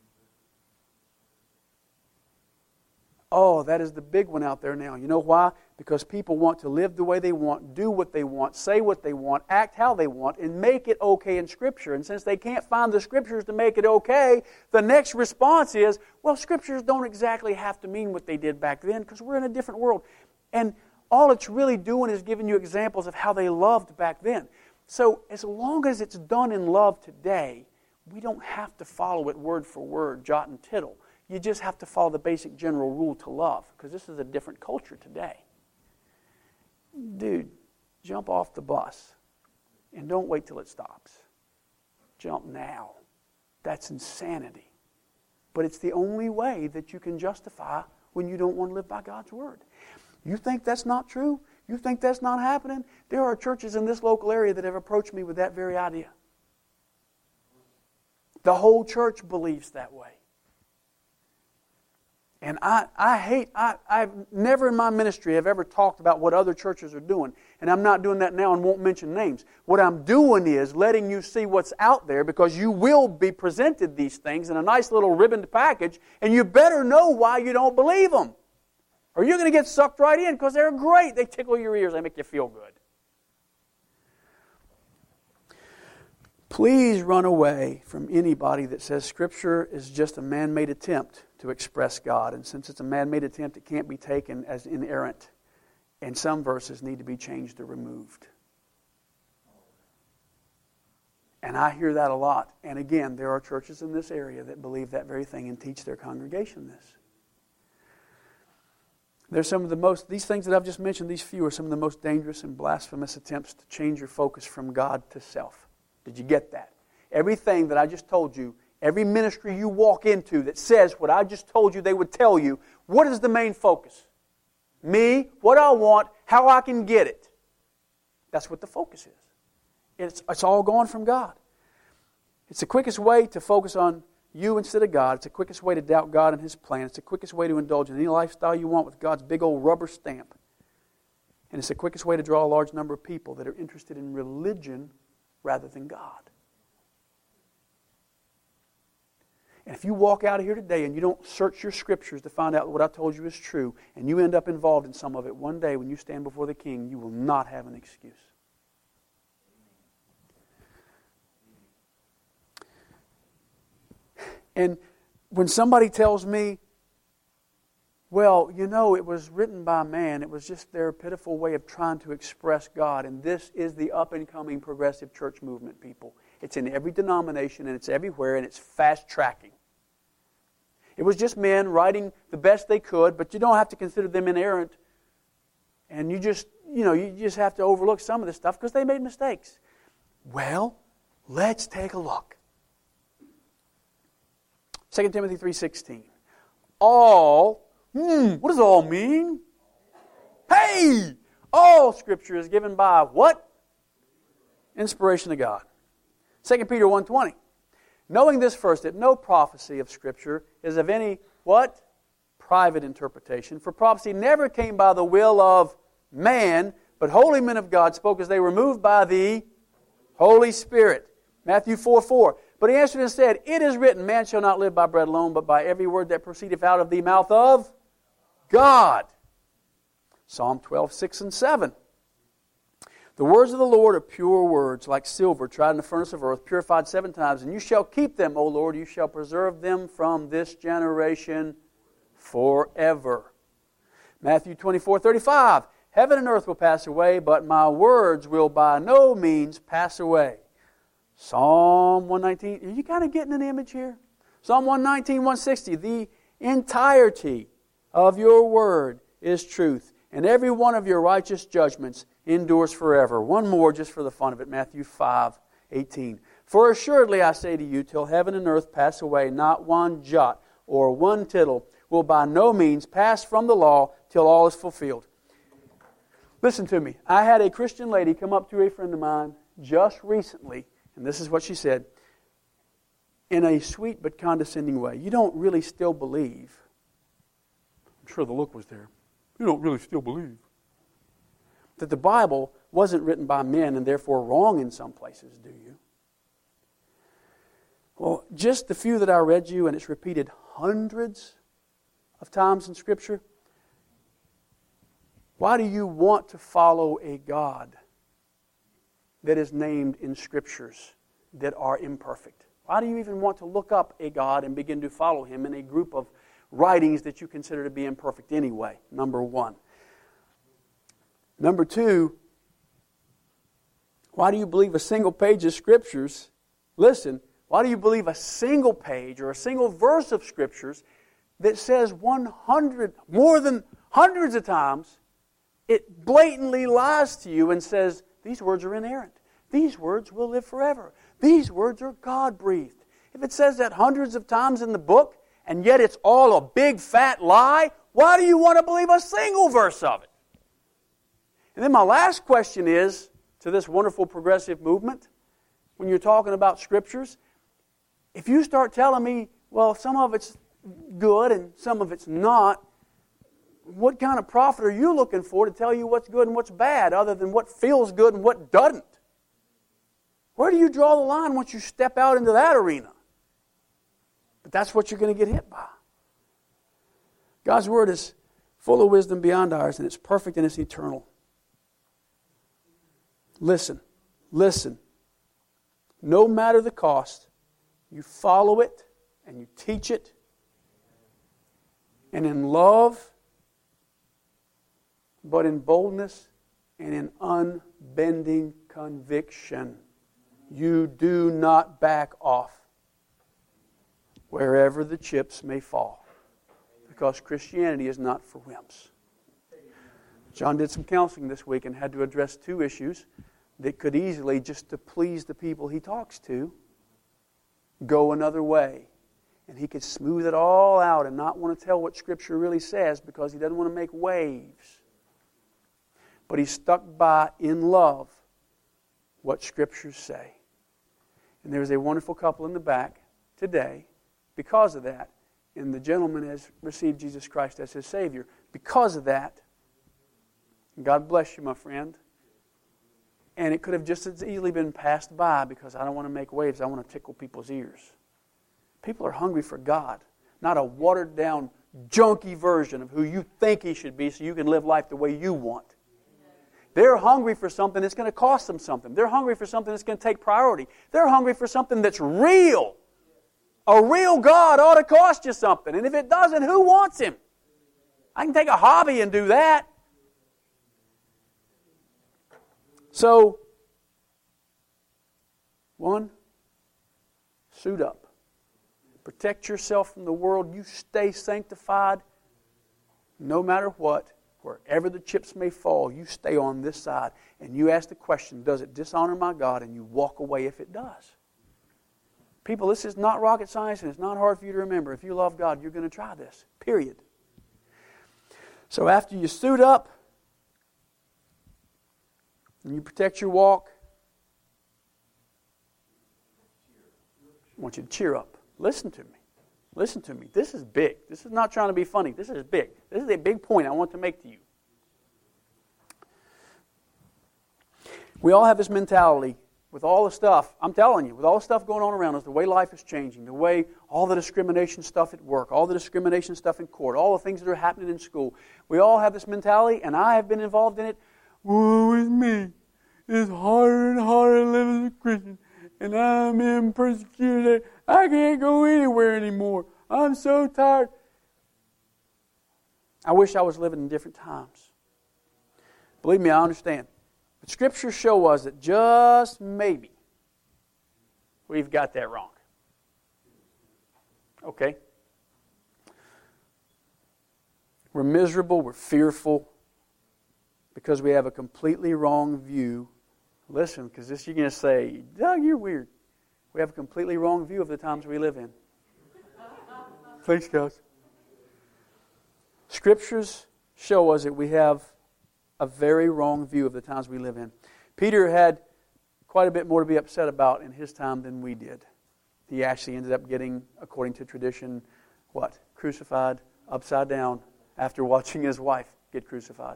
Speaker 1: Oh, that is the big one out there now. You know why? Because people want to live the way they want, do what they want, say what they want, act how they want, and make it okay in Scripture. And since they can't find the Scriptures to make it okay, the next response is, well, Scriptures don't exactly have to mean what they did back then because we're in a different world. And all it's really doing is giving you examples of how they loved back then. So as long as it's done in love today, we don't have to follow it word for word, jot and tittle. You just have to follow the basic general rule to love, because this is a different culture today. Dude, jump off the bus and don't wait till it stops. Jump now. That's insanity. But it's the only way that you can justify when you don't want to live by God's Word. You think that's not true? You think that's not happening? There are churches in this local area that have approached me with that very idea. The whole church believes that way. And I, I hate, I, I've never in my ministry have ever talked about what other churches are doing. And I'm not doing that now and won't mention names. What I'm doing is letting you see what's out there, because you will be presented these things in a nice little ribboned package, and you better know why you don't believe them. Or you're going to get sucked right in, because they're great. They tickle your ears. They make you feel good. Please run away from anybody that says Scripture is just a man-made attempt to express God. And since it's a man-made attempt, it can't be taken as inerrant. And some verses need to be changed or removed. And I hear that a lot. And again, there are churches in this area that believe that very thing and teach their congregation this. There's some of the most, these things that I've just mentioned, these few are some of the most dangerous and blasphemous attempts to change your focus from God to self. Did you get that? Everything that I just told you, every ministry you walk into that says what I just told you they would tell you, what is the main focus? Me, what I want, how I can get it. That's what the focus is. It's, it's all gone from God. It's the quickest way to focus on you instead of God. It's the quickest way to doubt God and His plan. It's the quickest way to indulge in any lifestyle you want with God's big old rubber stamp. And it's the quickest way to draw a large number of people that are interested in religion rather than God. And if you walk out of here today and you don't search your Scriptures to find out what I told you is true, and you end up involved in some of it, one day when you stand before the King, you will not have an excuse. And when somebody tells me, well, you know, it was written by man, it was just their pitiful way of trying to express God, and this is the up-and-coming progressive church movement, people. It's in every denomination, and it's everywhere, and it's fast-tracking. It was just men writing the best they could, but you don't have to consider them inerrant, and you just, you know, you just have to overlook some of this stuff because they made mistakes. Well, let's take a look. Second Timothy three sixteen. All, hmm, what does all mean? Hey! All Scripture is given by what? Inspiration of God. Second Peter one twenty. Knowing this first, that no prophecy of Scripture is of any, what? Private interpretation. For prophecy never came by the will of man, but holy men of God spoke as they were moved by the Holy Spirit. Matthew four four. But he answered and said, it is written, man shall not live by bread alone, but by every word that proceedeth out of the mouth of God. Psalm twelve six and seven. The words of the Lord are pure words, like silver tried in the furnace of earth, purified seven times. And you shall keep them, O Lord, you shall preserve them from this generation forever. Matthew twenty-four thirty-five. Heaven and earth will pass away, but my words will by no means pass away. Psalm one nineteen. Are you kind of getting an image here? Psalm one nineteen, one sixty. The entirety of your word is truth, and every one of your righteous judgments endures forever. One more just for the fun of it, Matthew five eighteen. For assuredly I say to you, till heaven and earth pass away, not one jot or one tittle will by no means pass from the law till all is fulfilled. Listen to me. I had a Christian lady come up to a friend of mine just recently, and this is what she said, in a sweet but condescending way. You don't really still believe. I'm sure the look was there. You don't really still believe that the Bible wasn't written by men and therefore wrong in some places, do you? Well, just the few that I read you, and it's repeated hundreds of times in Scripture. Why do you want to follow a God that is named in Scriptures that are imperfect? Why do you even want to look up a God and begin to follow Him in a group of writings that you consider to be imperfect anyway? Number one. Number two, why do you believe a single page of Scriptures? Listen, why do you believe a single page or a single verse of Scriptures that says one hundred, more than hundreds of times, it blatantly lies to you and says, these words are inerrant. These words will live forever. These words are God-breathed. If it says that hundreds of times in the book, and yet it's all a big fat lie, why do you want to believe a single verse of it? And then my last question is, to this wonderful progressive movement, when you're talking about Scriptures, if you start telling me, well, some of it's good and some of it's not, what kind of prophet are you looking for to tell you what's good and what's bad, other than what feels good and what doesn't? Where do you draw the line once you step out into that arena? But that's what you're going to get hit by. God's Word is full of wisdom beyond ours, and it's perfect and it's eternal. Listen, listen. No matter the cost, you follow it and you teach it. And in love, but in boldness and in unbending conviction. You do not back off wherever the chips may fall, because Christianity is not for wimps. John did some counseling this week and had to address two issues that could easily, just to please the people he talks to, go another way. And he could smooth it all out and not want to tell what Scripture really says because he doesn't want to make waves. But he stuck by, in love, what Scriptures say. And there's a wonderful couple in the back today because of that. And the gentleman has received Jesus Christ as his Savior. Because of that, God bless you, my friend. And it could have just as easily been passed by because I don't want to make waves. I want to tickle people's ears. People are hungry for God, not a watered-down, junky version of who you think He should be so you can live life the way you want. They're hungry for something that's going to cost them something. They're hungry for something that's going to take priority. They're hungry for something that's real. A real God ought to cost you something. And if it doesn't, who wants Him? I can take a hobby and do that. So, one, suit up. Protect yourself from the world. You stay sanctified no matter what. Wherever the chips may fall, you stay on this side. And you ask the question, does it dishonor my God? And you walk away if it does. People, this is not rocket science and it's not hard for you to remember. If you love God, you're going to try this. Period. So after you suit up and you protect your walk, I want you to cheer up. Listen to me. Listen to me. This is big. This is not trying to be funny. This is big. This is a big point I want to make to you. We all have this mentality with all the stuff, I'm telling you, with all the stuff going on around us, the way life is changing, the way all the discrimination stuff at work, all the discrimination stuff in court, all the things that are happening in school. We all have this mentality, and I have been involved in it. Woe is me. It's harder and harder to live as a Christian. And I'm in persecuted. I can't go anywhere anymore. I'm so tired. I wish I was living in different times. Believe me, I understand. But Scriptures show us that just maybe we've got that wrong. Okay? We're miserable. We're fearful. Because we have a completely wrong view. Listen, because this you're going to say, Doug, you're weird. We have a completely wrong view of the times we live in. Thanks, guys. Scriptures show us that we have a very wrong view of the times we live in. Peter had quite a bit more to be upset about in his time than we did. He actually ended up getting, according to tradition, what? Crucified upside down after watching his wife get crucified.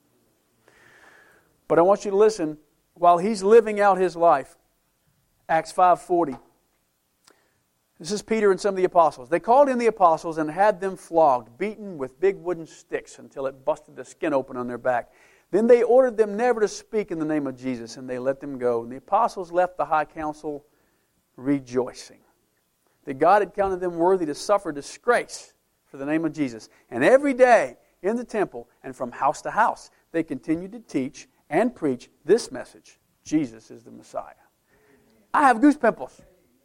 Speaker 1: But I want you to listen. While he's living out his life, Acts five forty, this is Peter and some of the apostles. They called in the apostles and had them flogged, beaten with big wooden sticks until it busted the skin open on their back. Then they ordered them never to speak in the name of Jesus, and they let them go. And the apostles left the high council rejoicing that God had counted them worthy to suffer disgrace for the name of Jesus. And every day in the temple and from house to house, they continued to teach and preach this message: Jesus is the Messiah. I have goose pimples.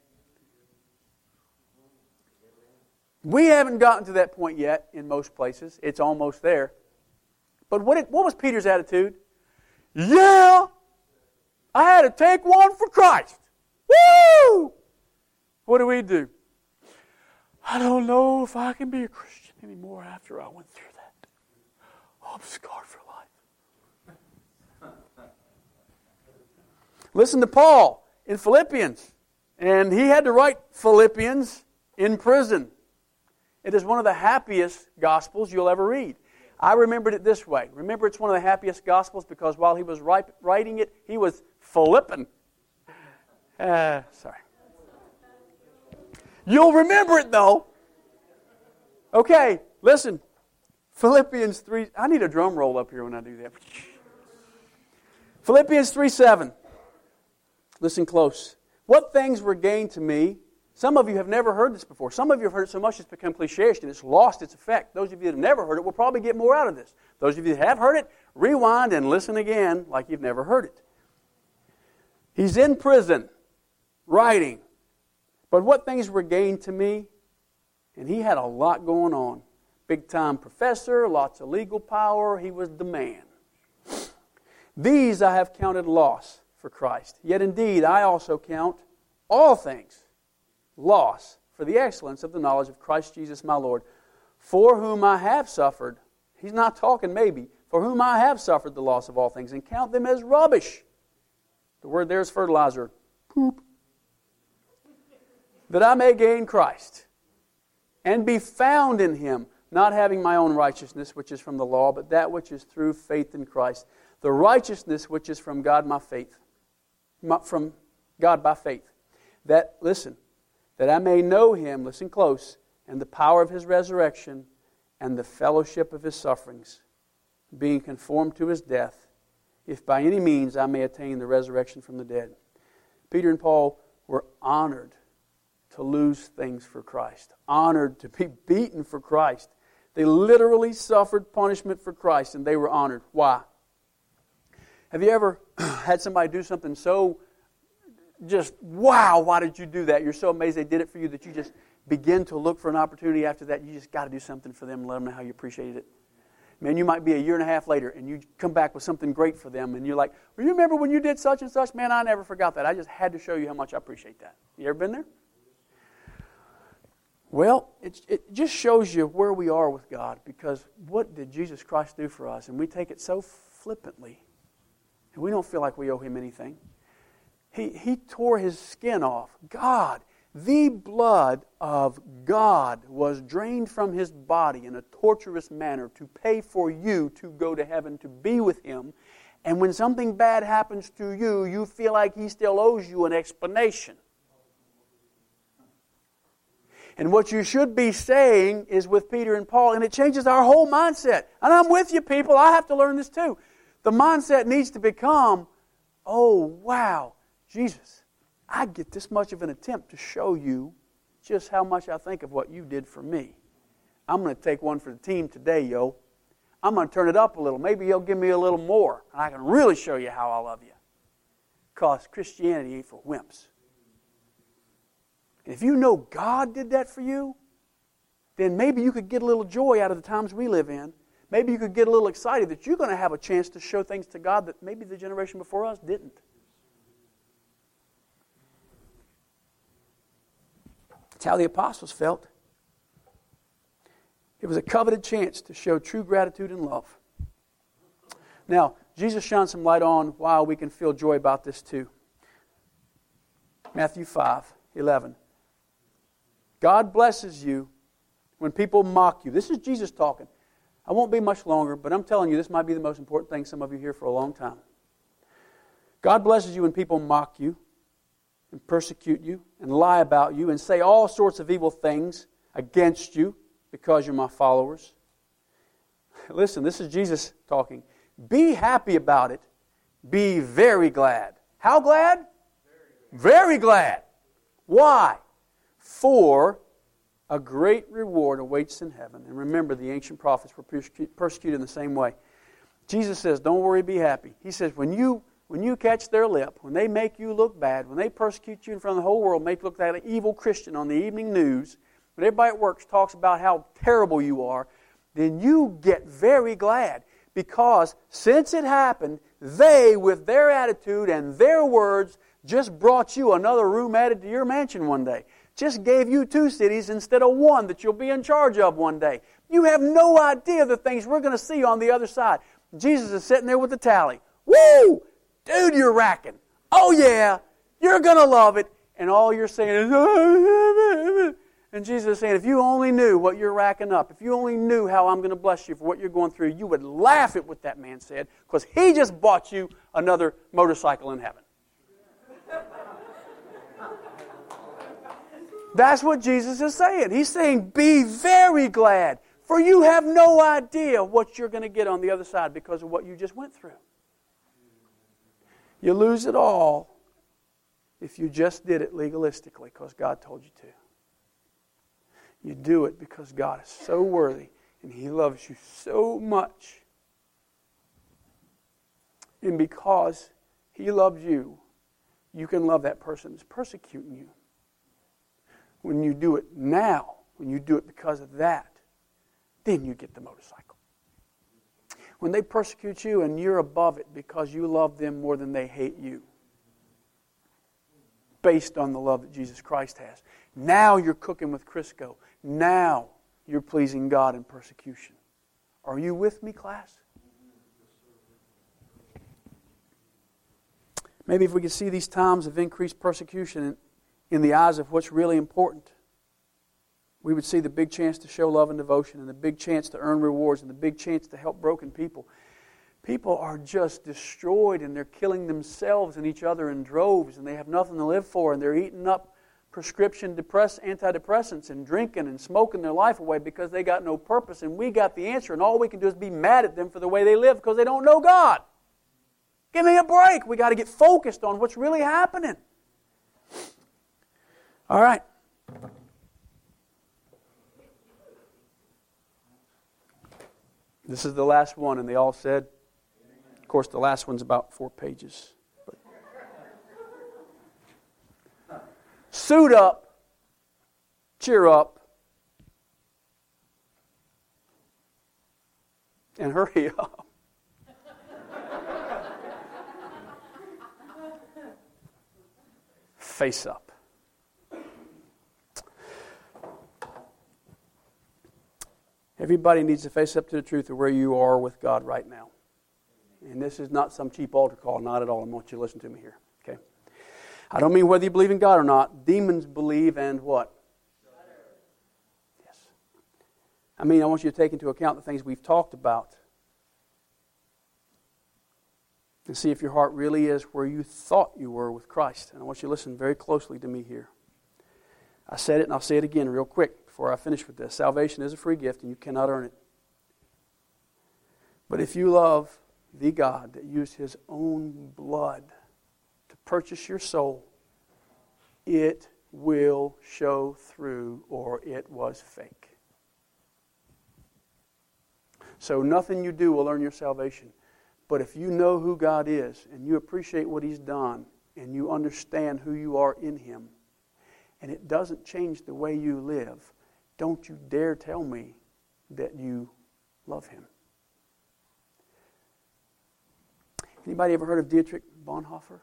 Speaker 1: We haven't gotten to that point yet in most places. It's almost there. But what, it, what was Peter's attitude? Yeah, I had to take one for Christ. Woo! What do we do? I don't know if I can be a Christian anymore after I went through that. Oh, I'm scarred for life. Listen to Paul in Philippians. And he had to write Philippians in prison. It is one of the happiest Gospels you'll ever read. I remembered it this way. Remember, it's one of the happiest Gospels because while he was writing it, he was Philippin. Uh, sorry. You'll remember it, though. Okay, listen. Philippians three. I need a drum roll up here when I do that. Philippians three seven. Listen close. What things were gained to me? Some of you have never heard this before. Some of you have heard it so much it's become cliche and it's lost its effect. Those of you that have never heard it will probably get more out of this. Those of you that have heard it, rewind and listen again like you've never heard it. He's in prison, writing. But what things were gained to me? And he had a lot going on. Big-time professor, lots of legal power. He was the man. These I have counted loss for Christ. Yet indeed I also count all things loss for the excellence of the knowledge of Christ Jesus my Lord, for whom I have suffered. He's not talking maybe. For whom I have suffered the loss of all things, and count them as rubbish. The word there is fertilizer. Poop. That I may gain Christ, and be found in Him, not having my own righteousness, which is from the law, but that which is through faith in Christ. The righteousness which is from God my faith. From God by faith. That, listen, that I may know Him, listen close, and the power of His resurrection, and the fellowship of His sufferings, being conformed to His death, if by any means I may attain the resurrection from the dead. Peter and Paul were honored to lose things for Christ, honored to be beaten for Christ. They literally suffered punishment for Christ, and they were honored. Why? Have you ever had somebody do something so just, wow, why did you do that? You're so amazed they did it for you that you just begin to look for an opportunity after that. You just got to do something for them and let them know how you appreciated it. Man, you might be a year and a half later and you come back with something great for them and you're like, well, you remember when you did such and such? Man, I never forgot that. I just had to show you how much I appreciate that. You ever been there? Well, it, it just shows you where we are with God, because what did Jesus Christ do for us? And we take it so flippantly and we don't feel like we owe Him anything. He, he tore His skin off. God, the blood of God was drained from His body in a torturous manner to pay for you to go to heaven to be with Him. And when something bad happens to you, you feel like He still owes you an explanation. And what you should be saying is with Peter and Paul, and it changes our whole mindset. And I'm with you, people. I have to learn this too. The mindset needs to become, oh, wow. Jesus, I get this much of an attempt to show you just how much I think of what you did for me. I'm going to take one for the team today, yo. I'm going to turn it up a little. Maybe you'll give me a little more, and I can really show you how I love you. Because Christianity ain't for wimps. And if you know God did that for you, then maybe you could get a little joy out of the times we live in, Maybe you could get a little excited that you're going to have a chance to show things to God that maybe the generation before us didn't. That's how the apostles felt. It was a coveted chance to show true gratitude and love. Now, Jesus shone some light on why we can feel joy about this too. Matthew five eleven. God blesses you when people mock you. This is Jesus talking. I won't be much longer, but I'm telling you, this might be the most important thing some of you hear for a long time. God blesses you when people mock you and persecute you and lie about you and say all sorts of evil things against you because you're my followers. Listen, this is Jesus talking. Be happy about it. Be very glad. How glad? Very glad. Why? For a great reward awaits in heaven. And remember, the ancient prophets were persecuted in the same way. Jesus says, don't worry, be happy. He says, when you when you catch their lip, when they make you look bad, when they persecute you in front of the whole world, make you look like an evil Christian on the evening news, when everybody at work talks about how terrible you are, then you get very glad. Because since it happened, they, with their attitude and their words, just brought you another room added to your mansion one day. Just gave you two cities instead of one that you'll be in charge of one day. You have no idea the things we're going to see on the other side. Jesus is sitting there with the tally. Woo! Dude, you're racking. Oh yeah, you're going to love it. And all you're saying is, and Jesus is saying, if you only knew what you're racking up, if you only knew how I'm going to bless you for what you're going through, you would laugh at what that man said, because he just bought you another motorcycle in heaven. That's what Jesus is saying. He's saying, be very glad, for you have no idea what you're going to get on the other side because of what you just went through. You lose it all if you just did it legalistically because God told you to. You do it because God is so worthy and He loves you so much. And because He loves you, you can love that person that's persecuting you. When you do it now, when you do it because of that, then you get the motorcycle. When they persecute you and you're above it because you love them more than they hate you, based on the love that Jesus Christ has, now you're cooking with Crisco. Now you're pleasing God in persecution. Are you with me, class? Maybe if we could see these times of increased persecution in the eyes of what's really important, we would see the big chance to show love and devotion and the big chance to earn rewards and the big chance to help broken people. People are just destroyed and they're killing themselves and each other in droves and they have nothing to live for and they're eating up prescription depress- antidepressants and drinking and smoking their life away because they got no purpose, and we got the answer and all we can do is be mad at them for the way they live because they don't know God. Give me a break. We got to get focused on what's really happening. All right. This is the last one, and they all said, of course, the last one's about four pages. But. Suit up, cheer up, and hurry up. Face up. Everybody needs to face up to the truth of where you are with God right now. And this is not some cheap altar call, not at all. I want you to listen to me here. Okay? I don't mean whether you believe in God or not. Demons believe and what? Yes. I mean, I want you to take into account the things we've talked about. And see if your heart really is where you thought you were with Christ. And I want you to listen very closely to me here. I said it and I'll say it again real quick before I finish with this. Salvation is a free gift and you cannot earn it. But if you love the God that used His own blood to purchase your soul, it will show through or it was fake. So nothing you do will earn your salvation. But if you know who God is and you appreciate what He's done and you understand who you are in Him, and it doesn't change the way you live, don't you dare tell me that you love Him. Anybody ever heard of Dietrich Bonhoeffer?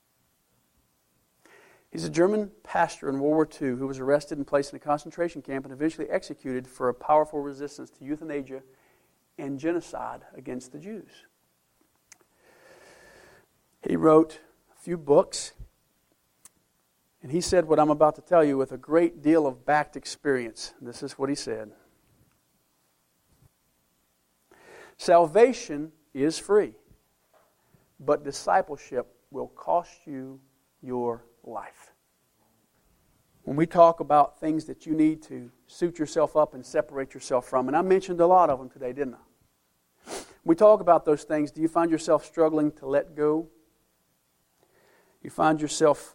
Speaker 1: He's a German pastor in World War Two who was arrested and placed in a concentration camp and eventually executed for a powerful resistance to euthanasia and genocide against the Jews. He wrote a few books, and he said what I'm about to tell you with a great deal of backed experience. This is what he said. Salvation is free, but discipleship will cost you your life. When we talk about things that you need to suit yourself up and separate yourself from, and I mentioned a lot of them today, didn't I? We talk about those things. Do you find yourself struggling to let go? You find yourself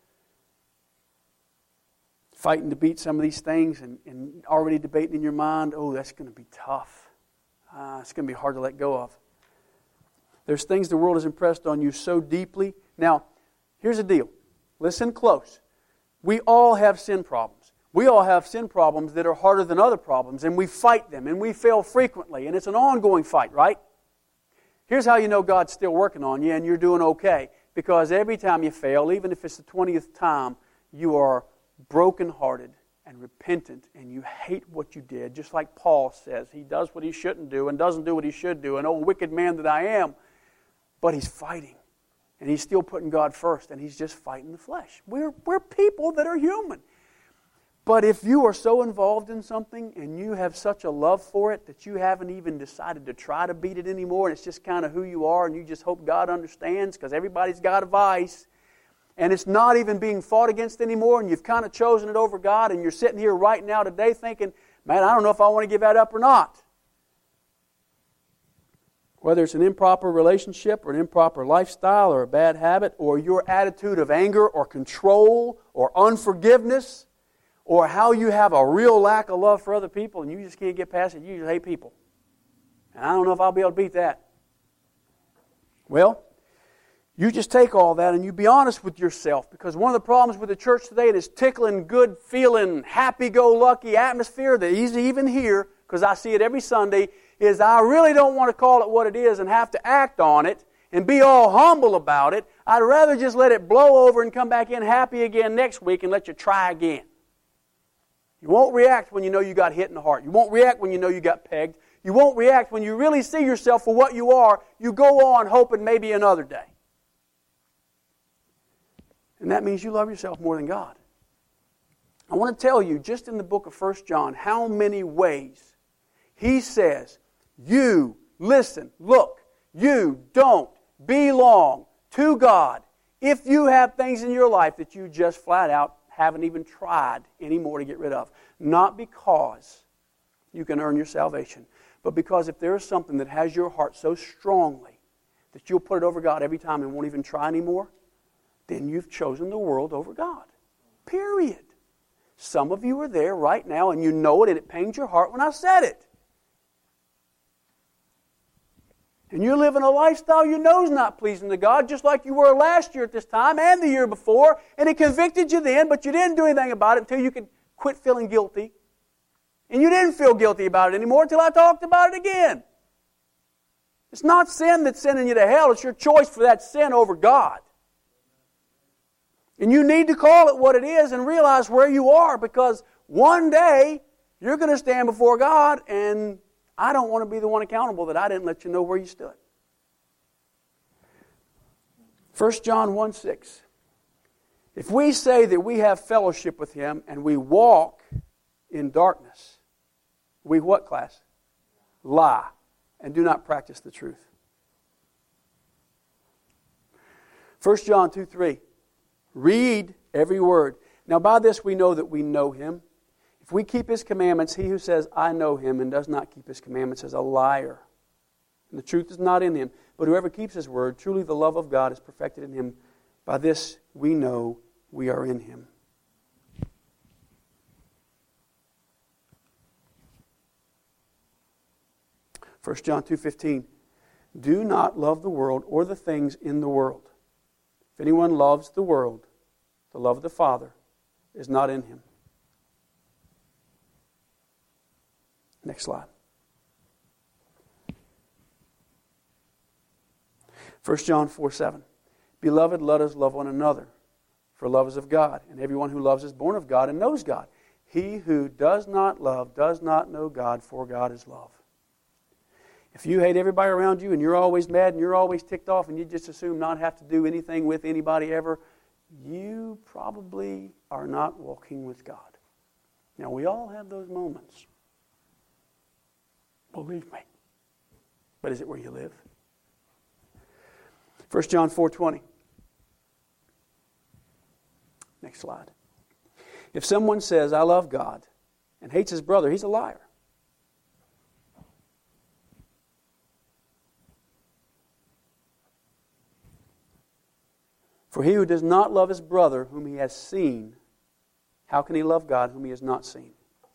Speaker 1: fighting to beat some of these things and, and already debating in your mind, oh, that's going to be tough. Uh, it's going to be hard to let go of. There's things the world has impressed on you so deeply. Now, here's the deal. Listen close. We all have sin problems. We all have sin problems that are harder than other problems, and we fight them, and we fail frequently, and it's an ongoing fight, right? Here's how you know God's still working on you and you're doing okay. Because every time you fail, even if it's the twentieth time, you are brokenhearted and repentant, and you hate what you did. Just like Paul says, he does what he shouldn't do and doesn't do what he should do, and oh, wicked man that I am. But he's fighting. And he's still putting God first, and he's just fighting the flesh. We're, we're people that are human. But if you are so involved in something and you have such a love for it that you haven't even decided to try to beat it anymore, and it's just kind of who you are, and you just hope God understands because everybody's got a vice, and it's not even being fought against anymore, and you've kind of chosen it over God, and you're sitting here right now today thinking, man, I don't know if I want to give that up or not. Whether it's an improper relationship or an improper lifestyle or a bad habit or your attitude of anger or control or unforgiveness or how you have a real lack of love for other people and you just can't get past it, you just hate people. And I don't know if I'll be able to beat that. Well, you just take all that and you be honest with yourself, because one of the problems with the church today is tickling, good feeling, happy-go-lucky atmosphere that is even here, because I see it every Sunday, is I really don't want to call it what it is and have to act on it and be all humble about it. I'd rather just let it blow over and come back in happy again next week and let you try again. You won't react when you know you got hit in the heart. You won't react when you know you got pegged. You won't react when you really see yourself for what you are. You go on hoping maybe another day. And that means you love yourself more than God. I want to tell you, just in the book of First John, how many ways he says, you, listen, look, you don't belong to God if you have things in your life that you just flat out haven't even tried anymore to get rid of. Not because you can earn your salvation, but because if there is something that has your heart so strongly that you'll put it over God every time and won't even try anymore, then you've chosen the world over God. Period. Some of you are there right now and you know it, and it pains your heart when I said it. And you're living a lifestyle you know is not pleasing to God, just like you were last year at this time and the year before, and it convicted you then, but you didn't do anything about it until you could quit feeling guilty. And you didn't feel guilty about it anymore until I talked about it again. It's not sin that's sending you to hell. It's your choice for that sin over God. And you need to call it what it is and realize where you are, because one day you're going to stand before God, and I don't want to be the one accountable that I didn't let you know where you stood. First John one six. If we say that we have fellowship with Him and we walk in darkness, we what, class? Lie and do not practice the truth. First John two three. Read every word. Now by this we know that we know Him. If we keep His commandments, he who says, I know Him, and does not keep His commandments is a liar. And the truth is not in him. But whoever keeps His word, truly the love of God is perfected in him. By this we know we are in Him. First John two fifteen. Do not love the world or the things in the world. If anyone loves the world, the love of the Father is not in him. Next slide. First John four seven. Beloved, let us love one another, for love is of God, and everyone who loves is born of God and knows God. He who does not love does not know God, for God is love. If you hate everybody around you and you're always mad and you're always ticked off and you just assume not have to do anything with anybody ever, you probably are not walking with God. Now, we all have those moments. Believe me. But is it where you live? First John four twenty. Next slide. If someone says, I love God, and hates his brother, he's a liar. For he who does not love his brother whom he has seen, how can he love God whom he has not seen?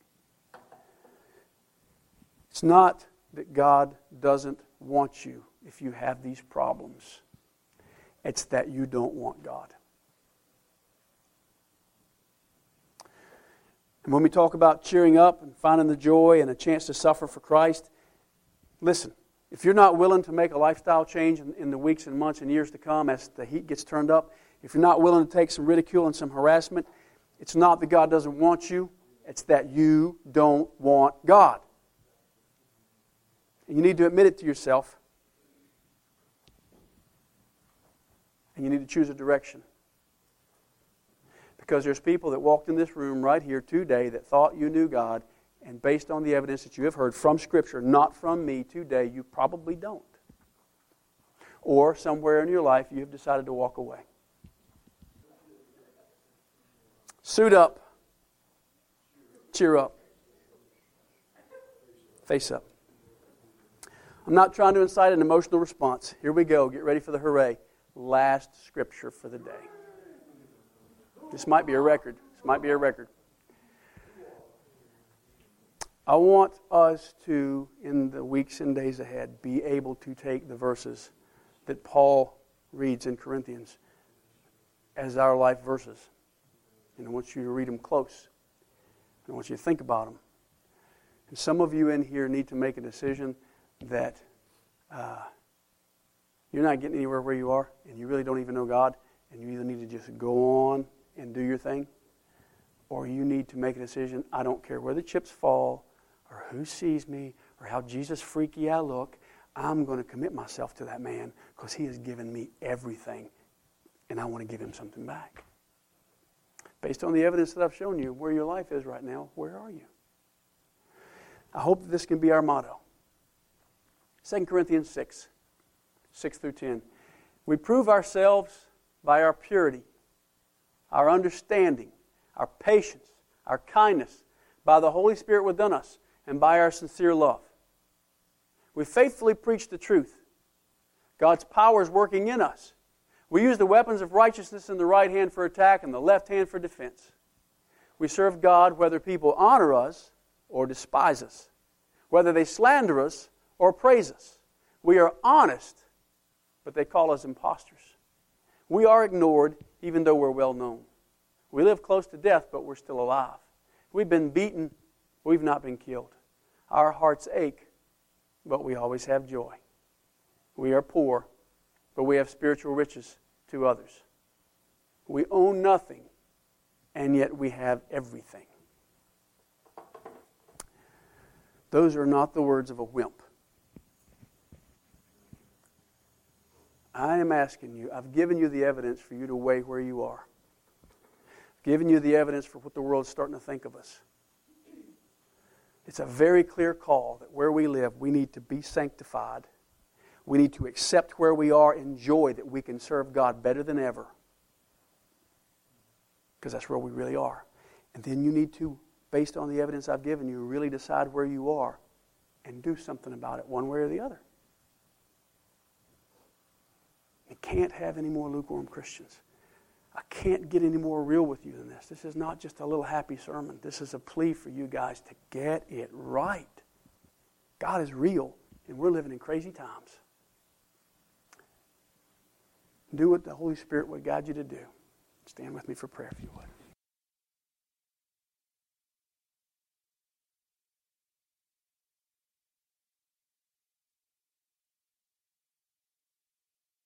Speaker 1: It's not that God doesn't want you if you have these problems. It's that you don't want God. And when we talk about cheering up and finding the joy and a chance to suffer for Christ, listen, if you're not willing to make a lifestyle change in, in the weeks and months and years to come as the heat gets turned up, if you're not willing to take some ridicule and some harassment, it's not that God doesn't want you, it's that you don't want God. And you need to admit it to yourself. And you need to choose a direction. Because there's people that walked in this room right here today that thought you knew God, and based on the evidence that you have heard from Scripture, not from me today, you probably don't. Or somewhere in your life you have decided to walk away. Suit up. Cheer up. Face up. I'm not trying to incite an emotional response. Here we go. Get ready for the hooray. Last scripture for the day. This might be a record. This might be a record. I want us to, in the weeks and days ahead, be able to take the verses that Paul reads in Corinthians as our life verses. And I want you to read them close. I want you to think about them. And some of you in here need to make a decision that uh, you're not getting anywhere where you are, and you really don't even know God, and you either need to just go on and do your thing, or you need to make a decision, I don't care where the chips fall, or who sees me, or how Jesus freaky I look, I'm going to commit myself to that man because he has given me everything, and I want to give him something back. Based on the evidence that I've shown you, where your life is right now, where are you? I hope that this can be our motto. Second Corinthians six, six through ten. We prove ourselves by our purity, our understanding, our patience, our kindness, by the Holy Spirit within us, and by our sincere love. We faithfully preach the truth. God's power is working in us. We use the weapons of righteousness in the right hand for attack and the left hand for defense. We serve God whether people honor us or despise us, whether they slander us or praise us. We are honest, but they call us impostors. We are ignored even though we're well known. We live close to death, but we're still alive. We've been beaten, we've not been killed. Our hearts ache, but we always have joy. We are poor, but we have spiritual riches to others. We own nothing, and yet we have everything. Those are not the words of a wimp. I am asking you, I've given you the evidence for you to weigh where you are. I've given you the evidence for what the world's starting to think of us. It's a very clear call that where we live, we need to be sanctified. We need to accept where we are in joy that we can serve God better than ever. Because that's where we really are. And then you need to, based on the evidence I've given you, really decide where you are and do something about it one way or the other. You can't have any more lukewarm Christians. I can't get any more real with you than this. This is not just a little happy sermon. This is a plea for you guys to get it right. God is real, and we're living in crazy times. Do what the Holy Spirit would guide you to do. Stand with me for prayer if you would.